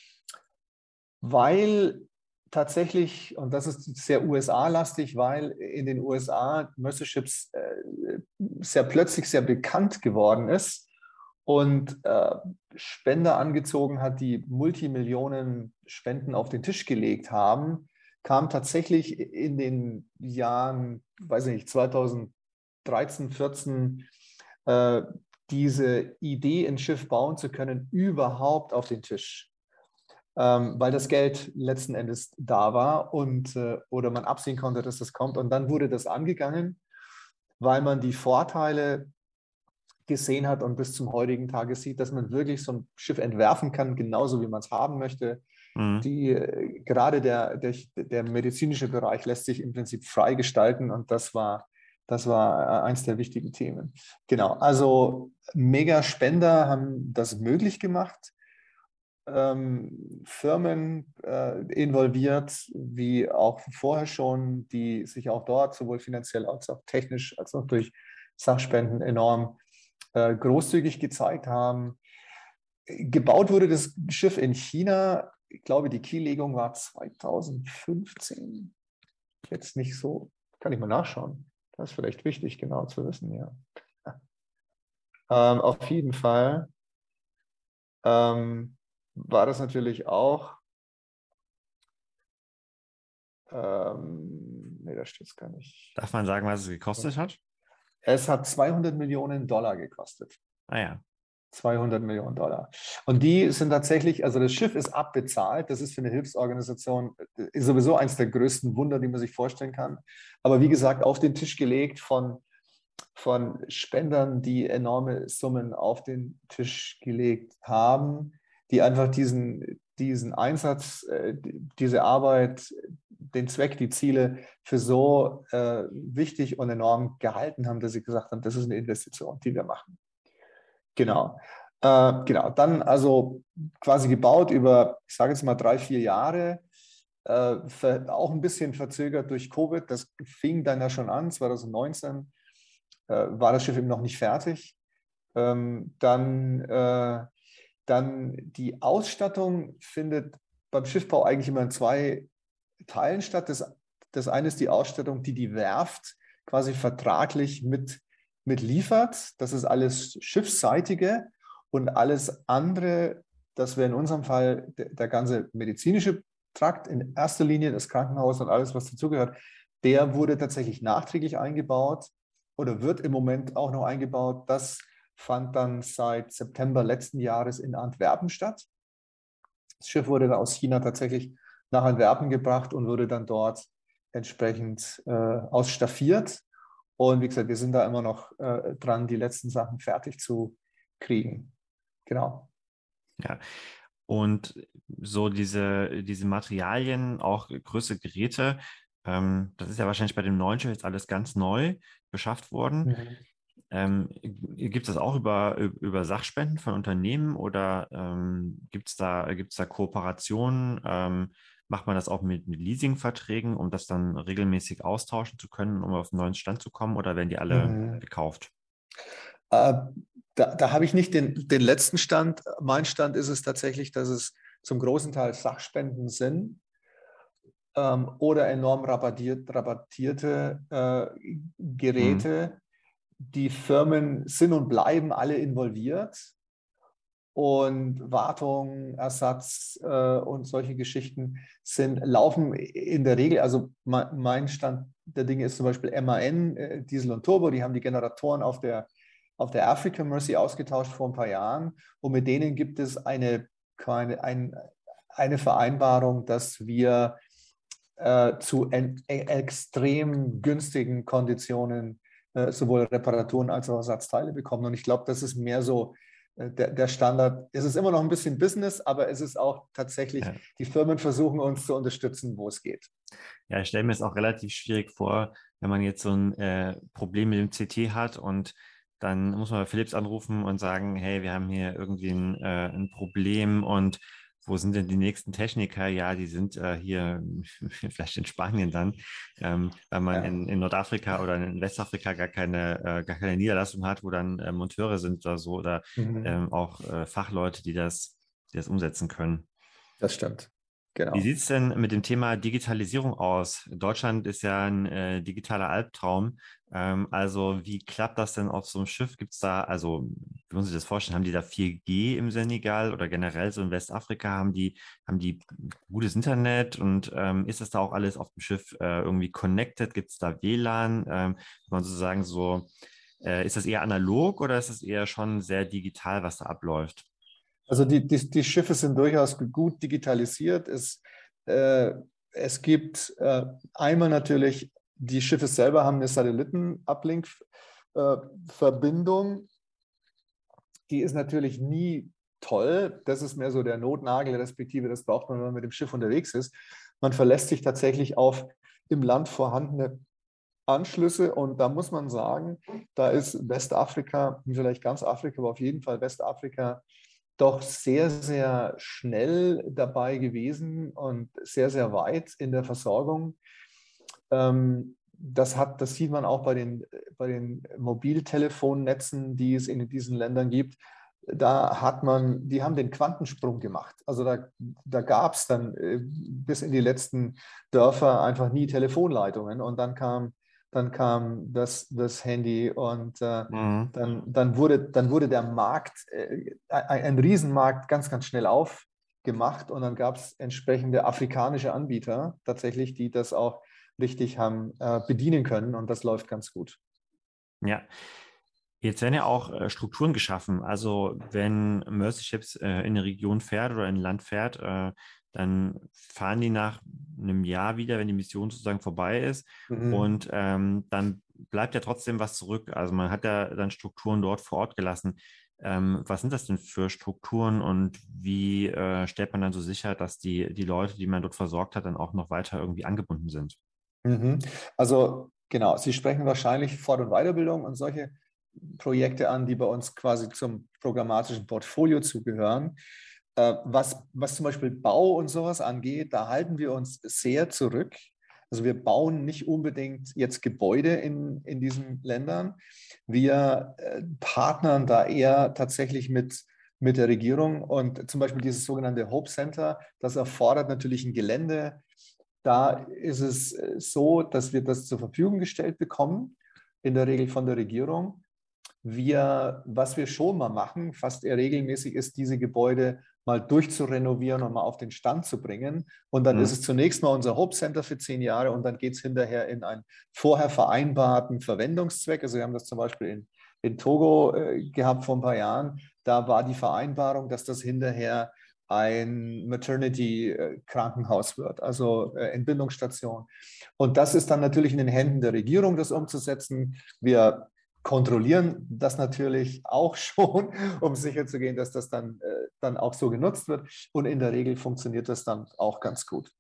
Weil tatsächlich, und das ist sehr U S A-lastig, weil in den U S A Mercy Ships äh, sehr plötzlich sehr bekannt geworden ist und äh, Spender angezogen hat, die Multimillionen Spenden auf den Tisch gelegt haben, kam tatsächlich in den Jahren, weiß ich nicht, zweitausenddreizehn, vierzehn, äh, diese Idee, ein Schiff bauen zu können, überhaupt auf den Tisch. Ähm, weil das Geld letzten Endes da war und äh, oder man absehen konnte, dass das kommt. Und dann wurde das angegangen, weil man die Vorteile gesehen hat und bis zum heutigen Tage sieht, dass man wirklich so ein Schiff entwerfen kann, genauso wie man es haben möchte. Mhm. Die, äh, gerade der, der, der medizinische Bereich lässt sich im Prinzip frei gestalten und das war, das war eins der wichtigen Themen. Genau, also Megaspender haben das möglich gemacht. Ähm, Firmen äh, involviert, wie auch vorher schon, die sich auch dort sowohl finanziell als auch technisch als auch durch Sachspenden enorm äh, großzügig gezeigt haben. Gebaut wurde das Schiff in China. Ich glaube, die Kiellegung war zweitausendfünfzehn. Jetzt nicht so, kann ich mal nachschauen. Das ist vielleicht wichtig, genau zu wissen, ja. Ähm, auf jeden Fall. Ähm, war das natürlich auch, ähm, nee, da steht es gar nicht. Darf man sagen, was es gekostet hat? Es hat zweihundert Millionen Dollar gekostet. Ah ja. zweihundert Millionen Dollar. Und die sind tatsächlich, also das Schiff ist abbezahlt, das ist für eine Hilfsorganisation ist sowieso eines der größten Wunder, die man sich vorstellen kann. Aber wie gesagt, auf den Tisch gelegt von, von Spendern, die enorme Summen auf den Tisch gelegt haben, die einfach diesen, diesen Einsatz, äh, diese Arbeit, den Zweck, die Ziele für so äh, wichtig und enorm gehalten haben, dass sie gesagt haben, das ist eine Investition, die wir machen. Genau. Äh, genau. Dann also quasi gebaut über, ich sage jetzt mal, drei, vier Jahre, äh, ver, auch ein bisschen verzögert durch Covid. Das fing dann ja schon an, zweitausendneunzehn äh, war das Schiff eben noch nicht fertig. Ähm, dann äh, Dann die Ausstattung findet beim Schiffbau eigentlich immer in zwei Teilen statt. Das, das eine ist die Ausstattung, die die Werft quasi vertraglich mit, mit liefert. Das ist alles Schiffsseitige und alles andere, das wäre in unserem Fall der, der ganze medizinische Trakt in erster Linie, das Krankenhaus und alles, was dazugehört, der wurde tatsächlich nachträglich eingebaut oder wird im Moment auch noch eingebaut. Das fand dann seit September letzten Jahres in Antwerpen statt. Das Schiff wurde dann aus China tatsächlich nach Antwerpen gebracht und wurde dann dort entsprechend äh, ausstaffiert. Und wie gesagt, wir sind da immer noch äh, dran, die letzten Sachen fertig zu kriegen. Genau. Ja, und so diese, diese Materialien, auch größere Geräte, ähm, das ist ja wahrscheinlich bei dem neuen Schiff jetzt alles ganz neu beschafft worden. Mhm. Ähm, gibt es das auch über, über Sachspenden von Unternehmen oder ähm, gibt es da, gibt's da Kooperationen? Ähm, macht man das auch mit, mit Leasingverträgen, um das dann regelmäßig austauschen zu können, um auf einen neuen Stand zu kommen, oder werden die alle mhm. gekauft? Äh, da da habe ich nicht den, den letzten Stand. Mein Stand ist es tatsächlich, dass es zum großen Teil Sachspenden sind ähm, oder enorm rabattiert, rabattierte äh, Geräte. Mhm. Die Firmen sind und bleiben alle involviert und Wartung, Ersatz äh, und solche Geschichten sind, laufen in der Regel, also mein, mein Stand der Dinge ist zum Beispiel M A N, äh, Diesel und Turbo, die haben die Generatoren auf der, auf der Africa Mercy ausgetauscht vor ein paar Jahren und mit denen gibt es eine, eine, ein, eine Vereinbarung, dass wir äh, zu en, extrem günstigen Konditionen sowohl Reparaturen als auch Ersatzteile bekommen. Und ich glaube, das ist mehr so äh, der, der Standard. Es ist immer noch ein bisschen Business, aber es ist auch tatsächlich, ja. Die Firmen versuchen uns zu unterstützen, wo es geht. Ja, ich stelle mir es auch relativ schwierig vor, wenn man jetzt so ein äh, Problem mit dem C T hat und dann muss man bei Philips anrufen und sagen, hey, wir haben hier irgendwie ein, äh, ein Problem und wo sind denn die nächsten Techniker? Ja, die sind äh, hier vielleicht in Spanien dann, ähm, weil man ja. in, in Nordafrika oder in Westafrika gar keine, äh, gar keine Niederlassung hat, wo dann äh, Monteure sind oder so oder mhm. ähm, auch äh, Fachleute, die das, die das umsetzen können. Das stimmt. Genau. Wie sieht es denn mit dem Thema Digitalisierung aus? Deutschland ist ja ein äh, digitaler Albtraum. Ähm, also wie klappt das denn auf so einem Schiff? Gibt es da, also wie muss ich das vorstellen, haben die da vier G im Senegal oder generell so in Westafrika, haben die, haben die gutes Internet und ähm, ist das da auch alles auf dem Schiff äh, irgendwie connected? Gibt es da W L A N? Ähm, kann man sozusagen so, äh, ist das eher analog oder ist es eher schon sehr digital, was da abläuft? Also die, die, die Schiffe sind durchaus gut digitalisiert. Es, äh, es gibt äh, einmal natürlich, die Schiffe selber haben eine Satelliten-Uplink-Verbindung. Die ist natürlich nie toll. Das ist mehr so der Notnagel, respektive das braucht man, wenn man mit dem Schiff unterwegs ist. Man verlässt sich tatsächlich auf im Land vorhandene Anschlüsse und da muss man sagen, da ist Westafrika, vielleicht ganz Afrika, aber auf jeden Fall Westafrika doch sehr, sehr schnell dabei gewesen und sehr, sehr weit in der Versorgung. Ähm, das hat, das sieht man auch bei den, bei den Mobiltelefonnetzen, die es in diesen Ländern gibt. Da hat man, die haben den Quantensprung gemacht. Also da, da gab es dann äh, bis in die letzten Dörfer einfach nie Telefonleitungen und dann kam, dann kam das, das Handy und äh, Mhm. dann, dann, wurde, dann wurde der Markt, äh, ein, ein Riesenmarkt ganz, ganz schnell aufgemacht und dann gab es entsprechende afrikanische Anbieter tatsächlich, die das auch richtig haben äh, bedienen können und das läuft ganz gut. Ja. Jetzt werden ja auch äh, Strukturen geschaffen. Also wenn Mercy Ships äh, in eine Region fährt oder in ein Land fährt, äh, dann fahren die nach einem Jahr wieder, wenn die Mission sozusagen vorbei ist. Mhm. Und ähm, dann bleibt ja trotzdem was zurück. Also man hat ja dann Strukturen dort vor Ort gelassen. Ähm, was sind das denn für Strukturen und wie äh, stellt man dann so sicher, dass die, die Leute, die man dort versorgt hat, dann auch noch weiter irgendwie angebunden sind? Mhm. Also genau, Sie sprechen wahrscheinlich Fort- und Weiterbildung und solche Projekte an, die bei uns quasi zum programmatischen Portfolio zugehören. Äh, was, was zum Beispiel Bau und sowas angeht, da halten wir uns sehr zurück. Also wir bauen nicht unbedingt jetzt Gebäude in, in diesen Ländern. Wir äh, partnern da eher tatsächlich mit, mit der Regierung und zum Beispiel dieses sogenannte Hope Center, das erfordert natürlich ein Gelände. Da ist es äh, so, dass wir das zur Verfügung gestellt bekommen, in der Regel von der Regierung. Wir, was wir schon mal machen, fast eher regelmäßig, ist, diese Gebäude mal durchzurenovieren und mal auf den Stand zu bringen. Und dann ist Mhm. es zunächst mal unser Hope Center für zehn Jahre und dann geht es hinterher in einen vorher vereinbarten Verwendungszweck. Also wir haben das zum Beispiel in, in Togo äh, gehabt vor ein paar Jahren. Da war die Vereinbarung, dass das hinterher ein Maternity-Krankenhaus wird, also äh, Entbindungsstation. Und das ist dann natürlich in den Händen der Regierung, das umzusetzen. Wir kontrollieren das natürlich auch schon, um sicherzugehen, dass das dann, äh, dann auch so genutzt wird. Und in der Regel funktioniert das dann auch ganz gut.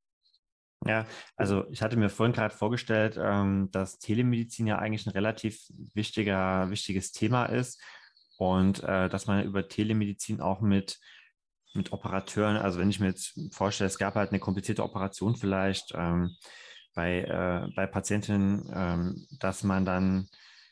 Ja, also ich hatte mir vorhin gerade vorgestellt, ähm, dass Telemedizin ja eigentlich ein relativ wichtiger, wichtiges Thema ist und äh, dass man über Telemedizin auch mit, mit Operateuren, also wenn ich mir jetzt vorstelle, es gab halt eine komplizierte Operation vielleicht ähm, bei, äh, bei Patientinnen, ähm, dass man dann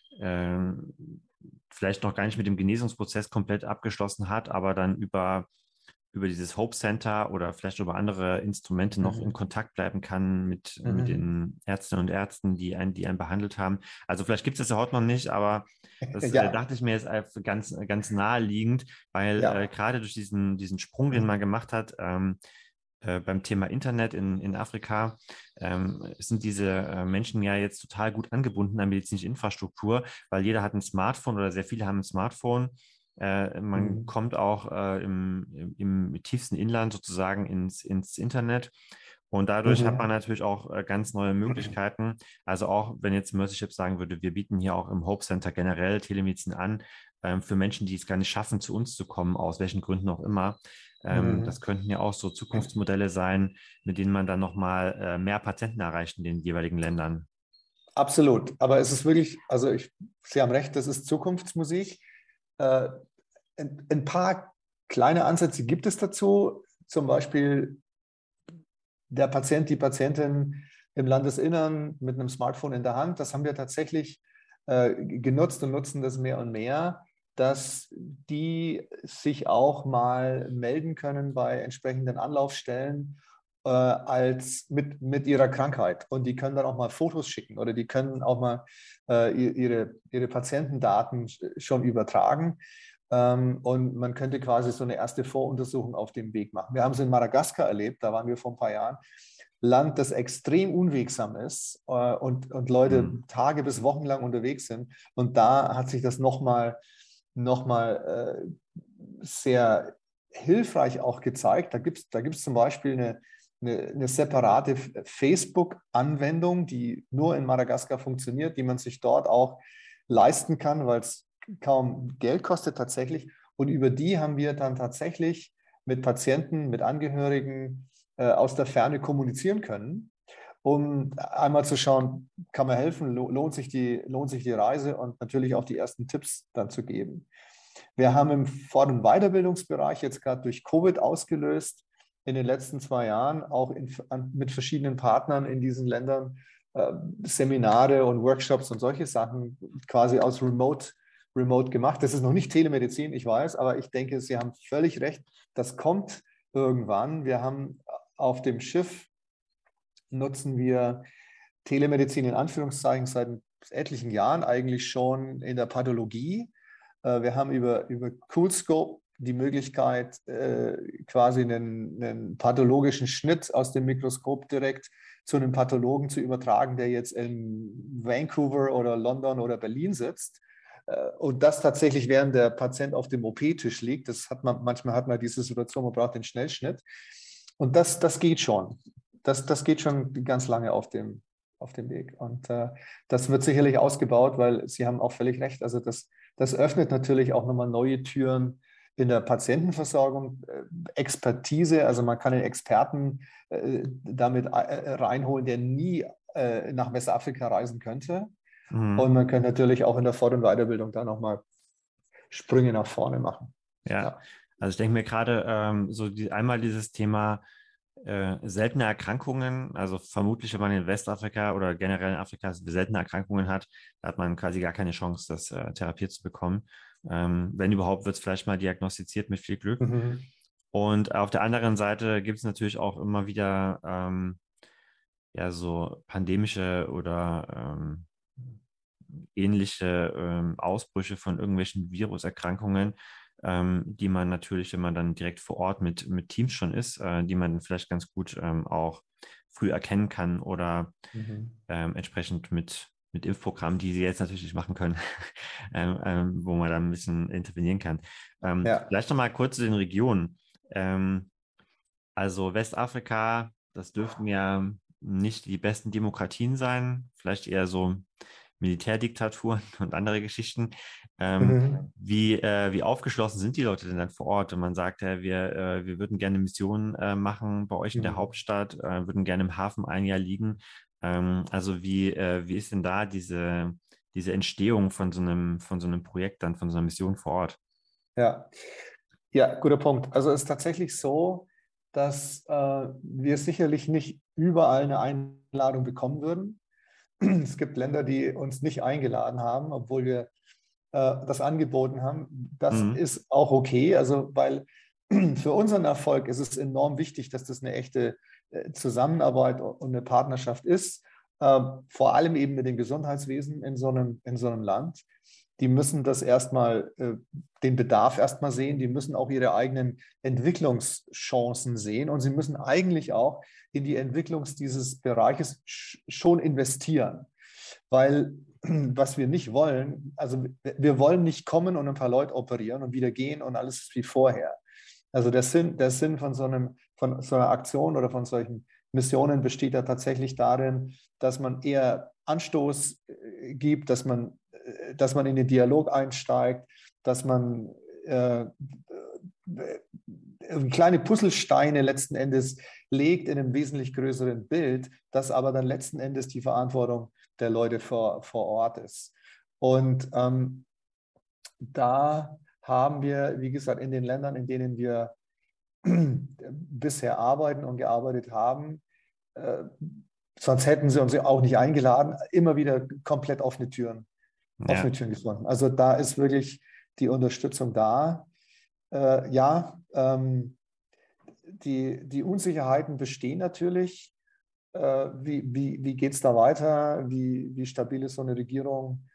ähm, vielleicht noch gar nicht mit dem Genesungsprozess komplett abgeschlossen hat, aber dann über über dieses Hope Center oder vielleicht über andere Instrumente noch in Mhm. Kontakt bleiben kann mit, mit Mhm. den Ärztinnen und Ärzten, die einen, die einen behandelt haben. Also vielleicht gibt es das ja heute noch nicht, aber das äh, Ja, dachte ich mir jetzt einfach ganz, ganz naheliegend, weil äh, ja. gerade durch diesen, diesen Sprung, den man gemacht hat, ähm, äh, beim Thema Internet in, in Afrika, ähm, sind diese äh, Menschen ja jetzt total gut angebunden an medizinische Infrastruktur, weil jeder hat ein Smartphone oder sehr viele haben ein Smartphone. Äh, man Mhm. kommt auch äh, im, im, im tiefsten Inland sozusagen ins, ins Internet. Und dadurch hat man Mhm. natürlich auch äh, ganz neue Möglichkeiten. Also auch wenn jetzt Mercy Ships sagen würde, wir bieten hier auch im Hope Center generell Telemedizin an, ähm, für Menschen, die es gar nicht schaffen, zu uns zu kommen, aus welchen Gründen auch immer. Ähm, das Mhm. könnten ja auch so Zukunftsmodelle sein, mit denen man dann nochmal äh, mehr Patienten erreicht in den jeweiligen Ländern. Absolut. Aber es ist wirklich, also ich, Sie haben recht, das ist Zukunftsmusik. Äh, ein, ein paar kleine Ansätze gibt es dazu. Zum Beispiel der Patient, die Patientin im Landesinnern mit einem Smartphone in der Hand. Das haben wir tatsächlich äh, genutzt und nutzen das mehr und mehr, dass die sich auch mal melden können bei entsprechenden Anlaufstellen äh, als mit, mit ihrer Krankheit. Und die können dann auch mal Fotos schicken oder die können auch mal äh, ihre, ihre Patientendaten schon übertragen. Ähm, und man könnte quasi so eine erste Voruntersuchung auf dem Weg machen. Wir haben es in Madagaskar erlebt, da waren wir vor ein paar Jahren. Land, das extrem unwegsam ist äh, und, und Leute Mhm. Tage bis Wochen lang unterwegs sind. Und da hat sich das nochmal noch mal, äh, sehr hilfreich auch gezeigt. Da gibt es da gibt's zum Beispiel eine, eine, eine separate Facebook-Anwendung, die nur in Madagaskar funktioniert, die man sich dort auch leisten kann, weil es kaum Geld kostet tatsächlich. Und über die haben wir dann tatsächlich mit Patienten, mit Angehörigen äh, aus der Ferne kommunizieren können, um einmal zu schauen, kann man helfen, lohnt sich die, lohnt sich die Reise und natürlich auch die ersten Tipps dann zu geben. Wir haben im Fort- und Weiterbildungsbereich jetzt gerade durch Covid ausgelöst, in den letzten zwei Jahren auch in, an, mit verschiedenen Partnern in diesen Ländern äh, Seminare und Workshops und solche Sachen quasi aus Remote, Remote gemacht. Das ist noch nicht Telemedizin, ich weiß, aber ich denke, Sie haben völlig recht. Das kommt irgendwann. Wir haben auf dem Schiff, nutzen wir Telemedizin in Anführungszeichen seit etlichen Jahren eigentlich schon in der Pathologie. Wir haben über, über CoolScope die Möglichkeit, quasi einen, einen pathologischen Schnitt aus dem Mikroskop direkt zu einem Pathologen zu übertragen, der jetzt in Vancouver oder London oder Berlin sitzt. Und das tatsächlich, während der Patient auf dem O P-Tisch liegt. Das hat man, manchmal hat man diese Situation, man braucht den Schnellschnitt. Und das, das geht schon. Das, das geht schon ganz lange auf dem, auf dem Weg. Und äh, das wird sicherlich ausgebaut, weil Sie haben auch völlig recht. Also das, das öffnet natürlich auch nochmal neue Türen in der Patientenversorgung, äh, Expertise. Also man kann den Experten äh, damit äh, reinholen, der nie äh, nach Westafrika reisen könnte. Mhm. Und man kann natürlich auch in der Fort- und Weiterbildung da nochmal Sprünge nach vorne machen. Ja, Ja. also ich denke mir gerade ähm, so die, einmal dieses Thema äh, seltene Erkrankungen, also vermutlich, wenn man in Westafrika oder generell in Afrika seltene Erkrankungen hat, da hat man quasi gar keine Chance, das äh, therapiert zu bekommen. Ähm, wenn überhaupt, wird es vielleicht mal diagnostiziert mit viel Glück. Mhm. Und auf der anderen Seite gibt es natürlich auch immer wieder ähm, ja so pandemische oder ähm, ähnliche ähm, Ausbrüche von irgendwelchen Viruserkrankungen, ähm, die man natürlich, wenn man dann direkt vor Ort mit, mit Teams schon ist, äh, die man vielleicht ganz gut ähm, auch früh erkennen kann oder Mhm. ähm, entsprechend mit, mit Impfprogrammen, die sie jetzt natürlich nicht machen können, ähm, ähm, wo man dann ein bisschen intervenieren kann. Ähm, Ja. vielleicht nochmal kurz zu den Regionen. Ähm, also Westafrika, das dürften ja nicht die besten Demokratien sein, vielleicht eher so Militärdiktaturen und andere Geschichten. Ähm, Mhm. wie, äh, wie aufgeschlossen sind die Leute denn dann vor Ort? Und man sagt, ja, wir, äh, wir würden gerne Missionen äh, machen bei euch in der Mhm. Hauptstadt, äh, würden gerne im Hafen ein Jahr liegen. Ähm, also wie, äh, wie ist denn da diese, diese Entstehung von so einem, von so einem Projekt dann, von so einer Mission vor Ort? Ja. Ja, guter Punkt. Also es ist tatsächlich so, dass äh, wir sicherlich nicht überall eine Einladung bekommen würden. Es gibt Länder, die uns nicht eingeladen haben, obwohl wir äh, das angeboten haben. Das Mhm. ist auch okay, also weil für unseren Erfolg ist es enorm wichtig, dass das eine echte äh, Zusammenarbeit und eine Partnerschaft ist, äh, vor allem eben mit dem Gesundheitswesen in so einem, in so einem Land. Die müssen das erstmal, äh, den Bedarf erstmal sehen, die müssen auch ihre eigenen Entwicklungschancen sehen und sie müssen eigentlich auch in die Entwicklung dieses Bereiches schon investieren. Weil was wir nicht wollen, also wir wollen nicht kommen und ein paar Leute operieren und wieder gehen und alles ist wie vorher. Also der Sinn, der Sinn von so, einem, von so einer Aktion oder von solchen Missionen besteht ja tatsächlich darin, dass man eher Anstoß äh, gibt, dass man, äh, dass man in den Dialog einsteigt, dass man äh, äh, kleine Puzzlesteine letzten Endes legt in einem wesentlich größeren Bild, das aber dann letzten Endes die Verantwortung der Leute vor, vor Ort ist. Und ähm, da haben wir, wie gesagt, in den Ländern, in denen wir bisher arbeiten und gearbeitet haben, äh, sonst hätten sie uns auch nicht eingeladen, immer wieder komplett offene Türen, Ja. offene Türen gefunden. Also da ist wirklich die Unterstützung da. Äh, ja, ähm, die, die Unsicherheiten bestehen natürlich. Äh, wie wie, wie geht es da weiter? Wie, wie stabil ist so eine Regierung?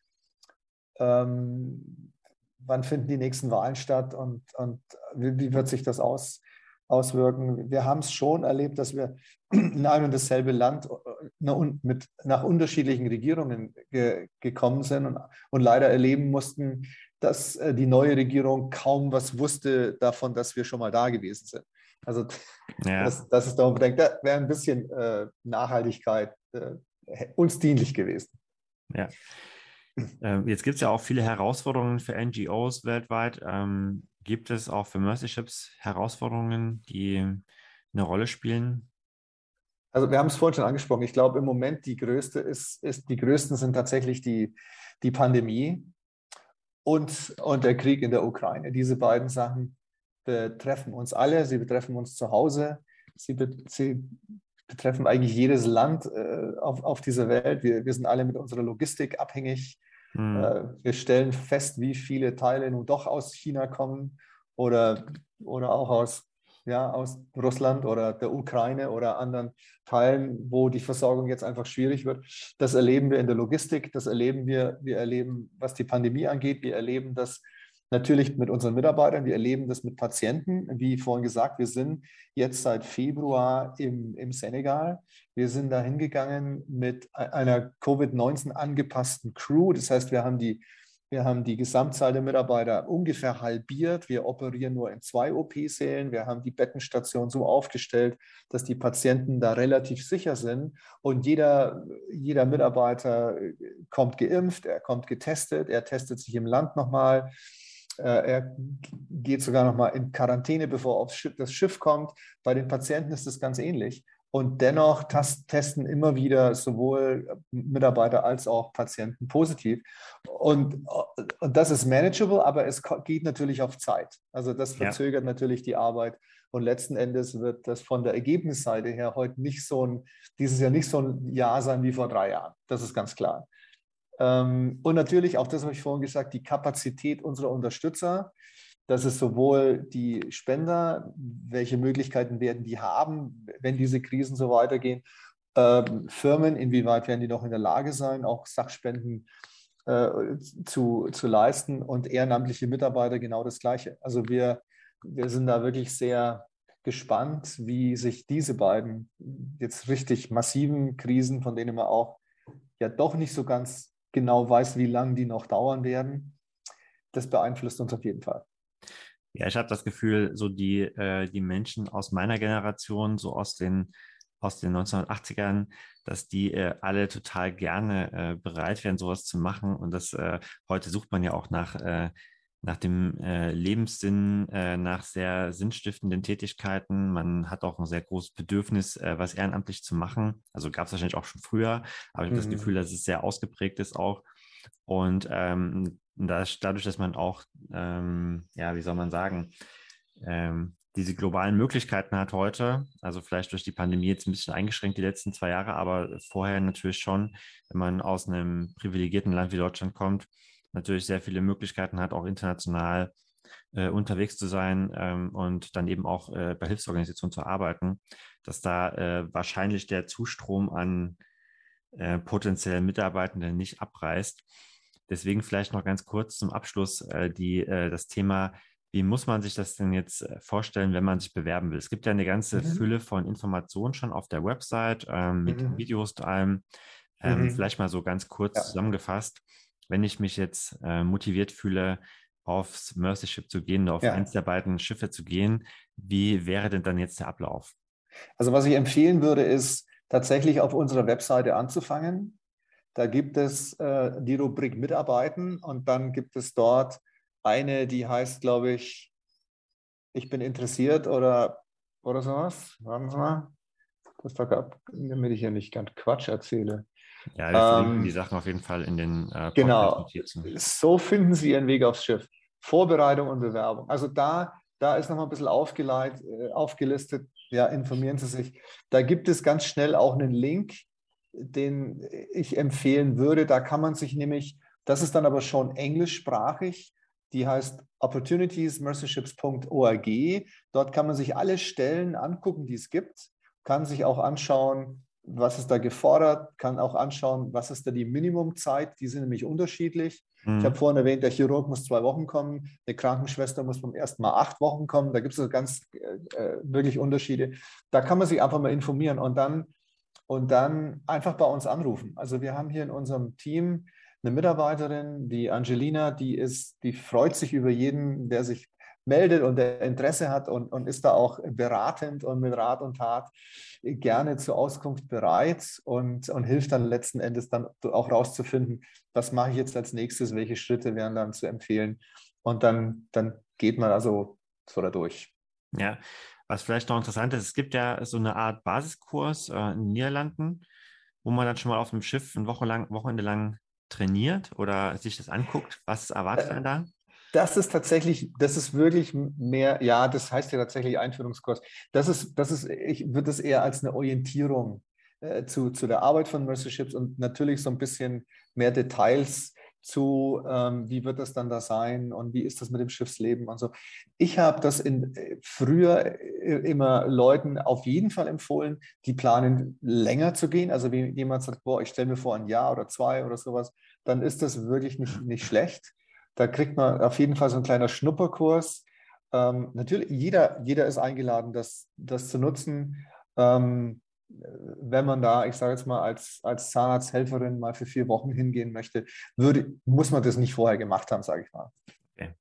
Ähm, wann finden die nächsten Wahlen statt und, und wie, wie wird sich das aus, auswirken? Wir haben es schon erlebt, dass wir in ein und dasselbe Land mit, nach unterschiedlichen Regierungen ge, gekommen sind und, und leider erleben mussten, dass die neue Regierung kaum was wusste davon, dass wir schon mal da gewesen sind. Also ja. das, das ist darum denkt, da wäre ein bisschen äh, Nachhaltigkeit äh, uns dienlich gewesen. Ja. Ähm, jetzt gibt es ja auch viele Herausforderungen für N G Os weltweit. Ähm, gibt es auch für Mercy Ships Herausforderungen, die eine Rolle spielen? Also wir haben es vorhin schon angesprochen. Ich glaube, im Moment die größte ist, ist die größten sind tatsächlich die, die Pandemie und, und der Krieg in der Ukraine. Diese beiden Sachen betreffen uns alle. Sie betreffen uns zu Hause. Sie, be, sie betreffen eigentlich jedes Land äh, auf, auf dieser Welt. Wir, wir sind alle mit unserer Logistik abhängig. Mhm. Äh, wir stellen fest, wie viele Teile nun doch aus China kommen oder, oder auch aus, ja, aus Russland oder der Ukraine oder anderen Teilen, wo die Versorgung jetzt einfach schwierig wird. Das erleben wir in der Logistik, das erleben wir, wir erleben, was die Pandemie angeht, wir erleben das natürlich mit unseren Mitarbeitern, wir erleben das mit Patienten. Wie vorhin gesagt, wir sind jetzt seit Februar im, im Senegal. Wir sind da hingegangen mit einer Covid neunzehn angepassten Crew. Das heißt, wir haben die, wir haben die Gesamtzahl der Mitarbeiter ungefähr halbiert. Wir operieren nur in zwei O P-Sälen. Wir haben die Bettenstation so aufgestellt, dass die Patienten da relativ sicher sind. Und jeder, jeder Mitarbeiter kommt geimpft, er kommt getestet, er testet sich im Land nochmal. Er geht sogar noch mal in Quarantäne, bevor er auf das Schiff kommt. Bei den Patienten ist das ganz ähnlich. Und dennoch testen immer wieder sowohl Mitarbeiter als auch Patienten positiv. Und, und das ist manageable, aber es geht natürlich auf Zeit. Also das verzögert ja. natürlich die Arbeit. Und letzten Endes wird das von der Ergebnisseite her heute nicht so ein, dieses Jahr nicht so ein Jahr sein wie vor drei Jahren. Das ist ganz klar. Und natürlich, auch das habe ich vorhin gesagt, die Kapazität unserer Unterstützer, das ist sowohl die Spender, welche Möglichkeiten werden die haben, wenn diese Krisen so weitergehen, ähm, Firmen, inwieweit werden die noch in der Lage sein, auch Sachspenden äh, zu, zu leisten und ehrenamtliche Mitarbeiter genau das Gleiche. Also wir, wir sind da wirklich sehr gespannt, wie sich diese beiden jetzt richtig massiven Krisen, von denen man auch ja doch nicht so ganz genau weiß, wie lange die noch dauern werden, das beeinflusst uns auf jeden Fall. Ja, ich habe das Gefühl, so die, äh, die Menschen aus meiner Generation, so aus den, aus den neunzehnhundertachtzigern, dass die äh, alle total gerne äh, bereit wären, sowas zu machen. Und das äh, heute sucht man ja auch nach, äh, nach dem äh, Lebenssinn, äh, nach sehr sinnstiftenden Tätigkeiten. Man hat auch ein sehr großes Bedürfnis, äh, was ehrenamtlich zu machen. Also gab es wahrscheinlich auch schon früher, aber ich habe mhm. das Gefühl, dass es sehr ausgeprägt ist auch. Und ähm, das, dadurch, dass man auch, ähm, ja, wie soll man sagen, ähm, diese globalen Möglichkeiten hat heute, also vielleicht durch die Pandemie jetzt ein bisschen eingeschränkt die letzten zwei Jahre, aber vorher natürlich schon, wenn man aus einem privilegierten Land wie Deutschland kommt, natürlich sehr viele Möglichkeiten hat, auch international äh, unterwegs zu sein ähm, und dann eben auch äh, bei Hilfsorganisationen zu arbeiten, dass da äh, wahrscheinlich der Zustrom an äh, potenziellen Mitarbeitenden nicht abreißt. Deswegen vielleicht noch ganz kurz zum Abschluss äh, die, äh, das Thema, wie muss man sich das denn jetzt vorstellen, wenn man sich bewerben will? Es gibt ja eine ganze mhm. Fülle von Informationen schon auf der Website ähm, mit mhm. Videos und allem. Ähm, mhm. Vielleicht mal so ganz kurz ja. zusammengefasst. Wenn ich mich jetzt äh, motiviert fühle, aufs Mercy Ship zu gehen oder auf ja. eins der beiden Schiffe zu gehen, wie wäre denn dann jetzt der Ablauf? Also was ich empfehlen würde, ist tatsächlich auf unserer Webseite anzufangen. Da gibt es äh, die Rubrik Mitarbeiten und dann gibt es dort eine, die heißt, glaube ich, ich bin interessiert oder, oder sowas. Warten Sie mal. Das ab, damit ich hier nicht ganz Quatsch erzähle. Ja, wir verlinken ähm, die Sachen auf jeden Fall in den äh, Podcast-Notizen. Genau, so finden Sie Ihren Weg aufs Schiff. Vorbereitung und Bewerbung. Also da, da ist nochmal ein bisschen aufgeleit, äh, aufgelistet. Ja, informieren Sie sich. Da gibt es ganz schnell auch einen Link, den ich empfehlen würde. Da kann man sich nämlich, das ist dann aber schon englischsprachig, Die heißt opportunities mercyships punkt org. Dort kann man sich alle Stellen angucken, die es gibt, kann sich auch anschauen, was ist da gefordert, kann auch anschauen, was ist da die Minimumzeit, die sind nämlich unterschiedlich. Mhm. Ich habe vorhin erwähnt, der Chirurg muss zwei Wochen kommen, eine Krankenschwester muss beim ersten Mal acht Wochen kommen, da gibt es also ganz äh, wirklich Unterschiede. Da kann man sich einfach mal informieren und dann, und dann einfach bei uns anrufen. Also wir haben hier in unserem Team eine Mitarbeiterin, die Angelina, die ist, die freut sich über jeden, der sich meldet und der Interesse hat und, und ist da auch beratend und mit Rat und Tat gerne zur Auskunft bereit und, und hilft dann letzten Endes dann auch rauszufinden, was mache ich jetzt als nächstes, welche Schritte wären dann zu empfehlen. Und dann, dann geht man also so da durch. Ja, was vielleicht noch interessant ist, es gibt ja so eine Art Basiskurs äh, in den Niederlanden, wo man dann schon mal auf dem Schiff ein Woche lang, Wochenende lang trainiert oder sich das anguckt. Was erwartet einen da? Das ist tatsächlich, das ist wirklich mehr, ja, das heißt ja tatsächlich Einführungskurs. Das ist, das ist, ich würde das eher als eine Orientierung äh, zu, zu der Arbeit von Mercy Ships und natürlich so ein bisschen mehr Details zu, ähm, wie wird das dann da sein und wie ist das mit dem Schiffsleben und so. Ich habe das in, äh, früher immer Leuten auf jeden Fall empfohlen, die planen, länger zu gehen. Also wenn jemand sagt, boah, ich stelle mir vor, ein Jahr oder zwei oder sowas, dann ist das wirklich nicht, nicht schlecht. Da kriegt man auf jeden Fall so einen kleinen Schnupperkurs. Ähm, natürlich, jeder, jeder ist eingeladen, das, das zu nutzen. Ähm, wenn man da, ich sage jetzt mal, als, als Zahnarzthelferin mal für vier Wochen hingehen möchte, würde, muss man das nicht vorher gemacht haben, sage ich mal. Okay.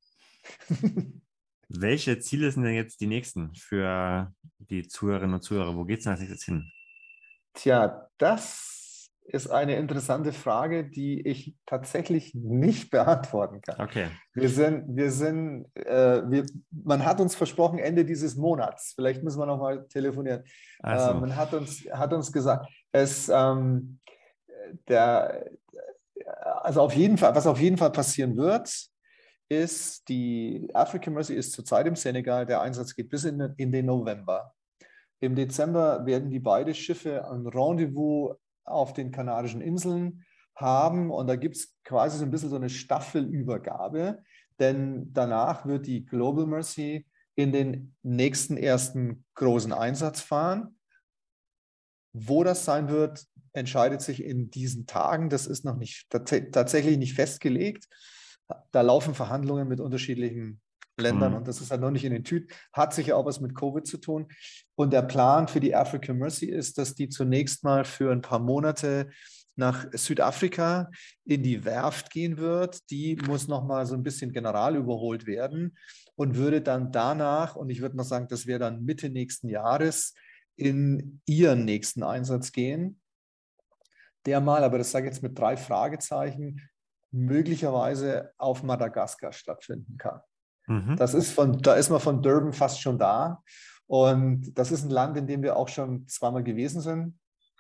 Welche Ziele sind denn jetzt die nächsten für die Zuhörerinnen und Zuhörer? Wo geht es denn als nächstes hin? Tja, das ist eine interessante Frage, die ich tatsächlich nicht beantworten kann. Okay. Wir sind, wir sind, äh, wir, man hat uns versprochen, Ende dieses Monats, vielleicht müssen wir nochmal telefonieren, Also. äh, man hat uns, hat uns gesagt, es, ähm, der, also auf jeden Fall, was auf jeden Fall passieren wird, ist, die African Mercy ist zurzeit im Senegal, der Einsatz geht bis in, in den November. Im Dezember werden die beiden Schiffe ein Rendezvous auf den Kanarischen Inseln haben und da gibt es quasi so ein bisschen so eine Staffelübergabe, denn danach wird die Global Mercy in den nächsten ersten großen Einsatz fahren. Wo das sein wird, entscheidet sich in diesen Tagen. Das ist noch nicht tatsächlich nicht festgelegt. Da laufen Verhandlungen mit unterschiedlichen Ländern mhm. und das ist halt noch nicht in den Tüten. Hat sicher auch was mit Covid zu tun. Und der Plan für die African Mercy ist, dass die zunächst mal für ein paar Monate nach Südafrika in die Werft gehen wird. Die muss nochmal so ein bisschen general überholt werden und würde dann danach, und ich würde noch sagen, das wäre dann Mitte nächsten Jahres, in ihren nächsten Einsatz gehen. Der mal, aber das sage ich jetzt mit drei Fragezeichen, möglicherweise auf Madagaskar stattfinden kann. Mhm. Das ist von, da ist man von Durban fast schon da. Und das ist ein Land, in dem wir auch schon zweimal gewesen sind.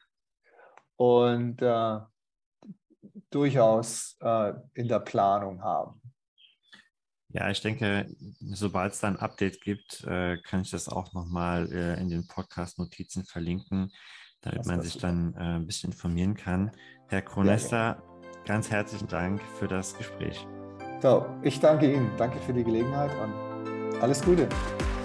Und äh, durchaus äh, in der Planung haben. Ja, ich denke, sobald es da ein Update gibt, äh, kann ich das auch nochmal äh, in den Podcast-Notizen verlinken, damit man sich super. dann äh, ein bisschen informieren kann. Herr Cronesta, ja, ja. ganz herzlichen Dank für das Gespräch. So, ich danke Ihnen. Danke für die Gelegenheit und alles Gute.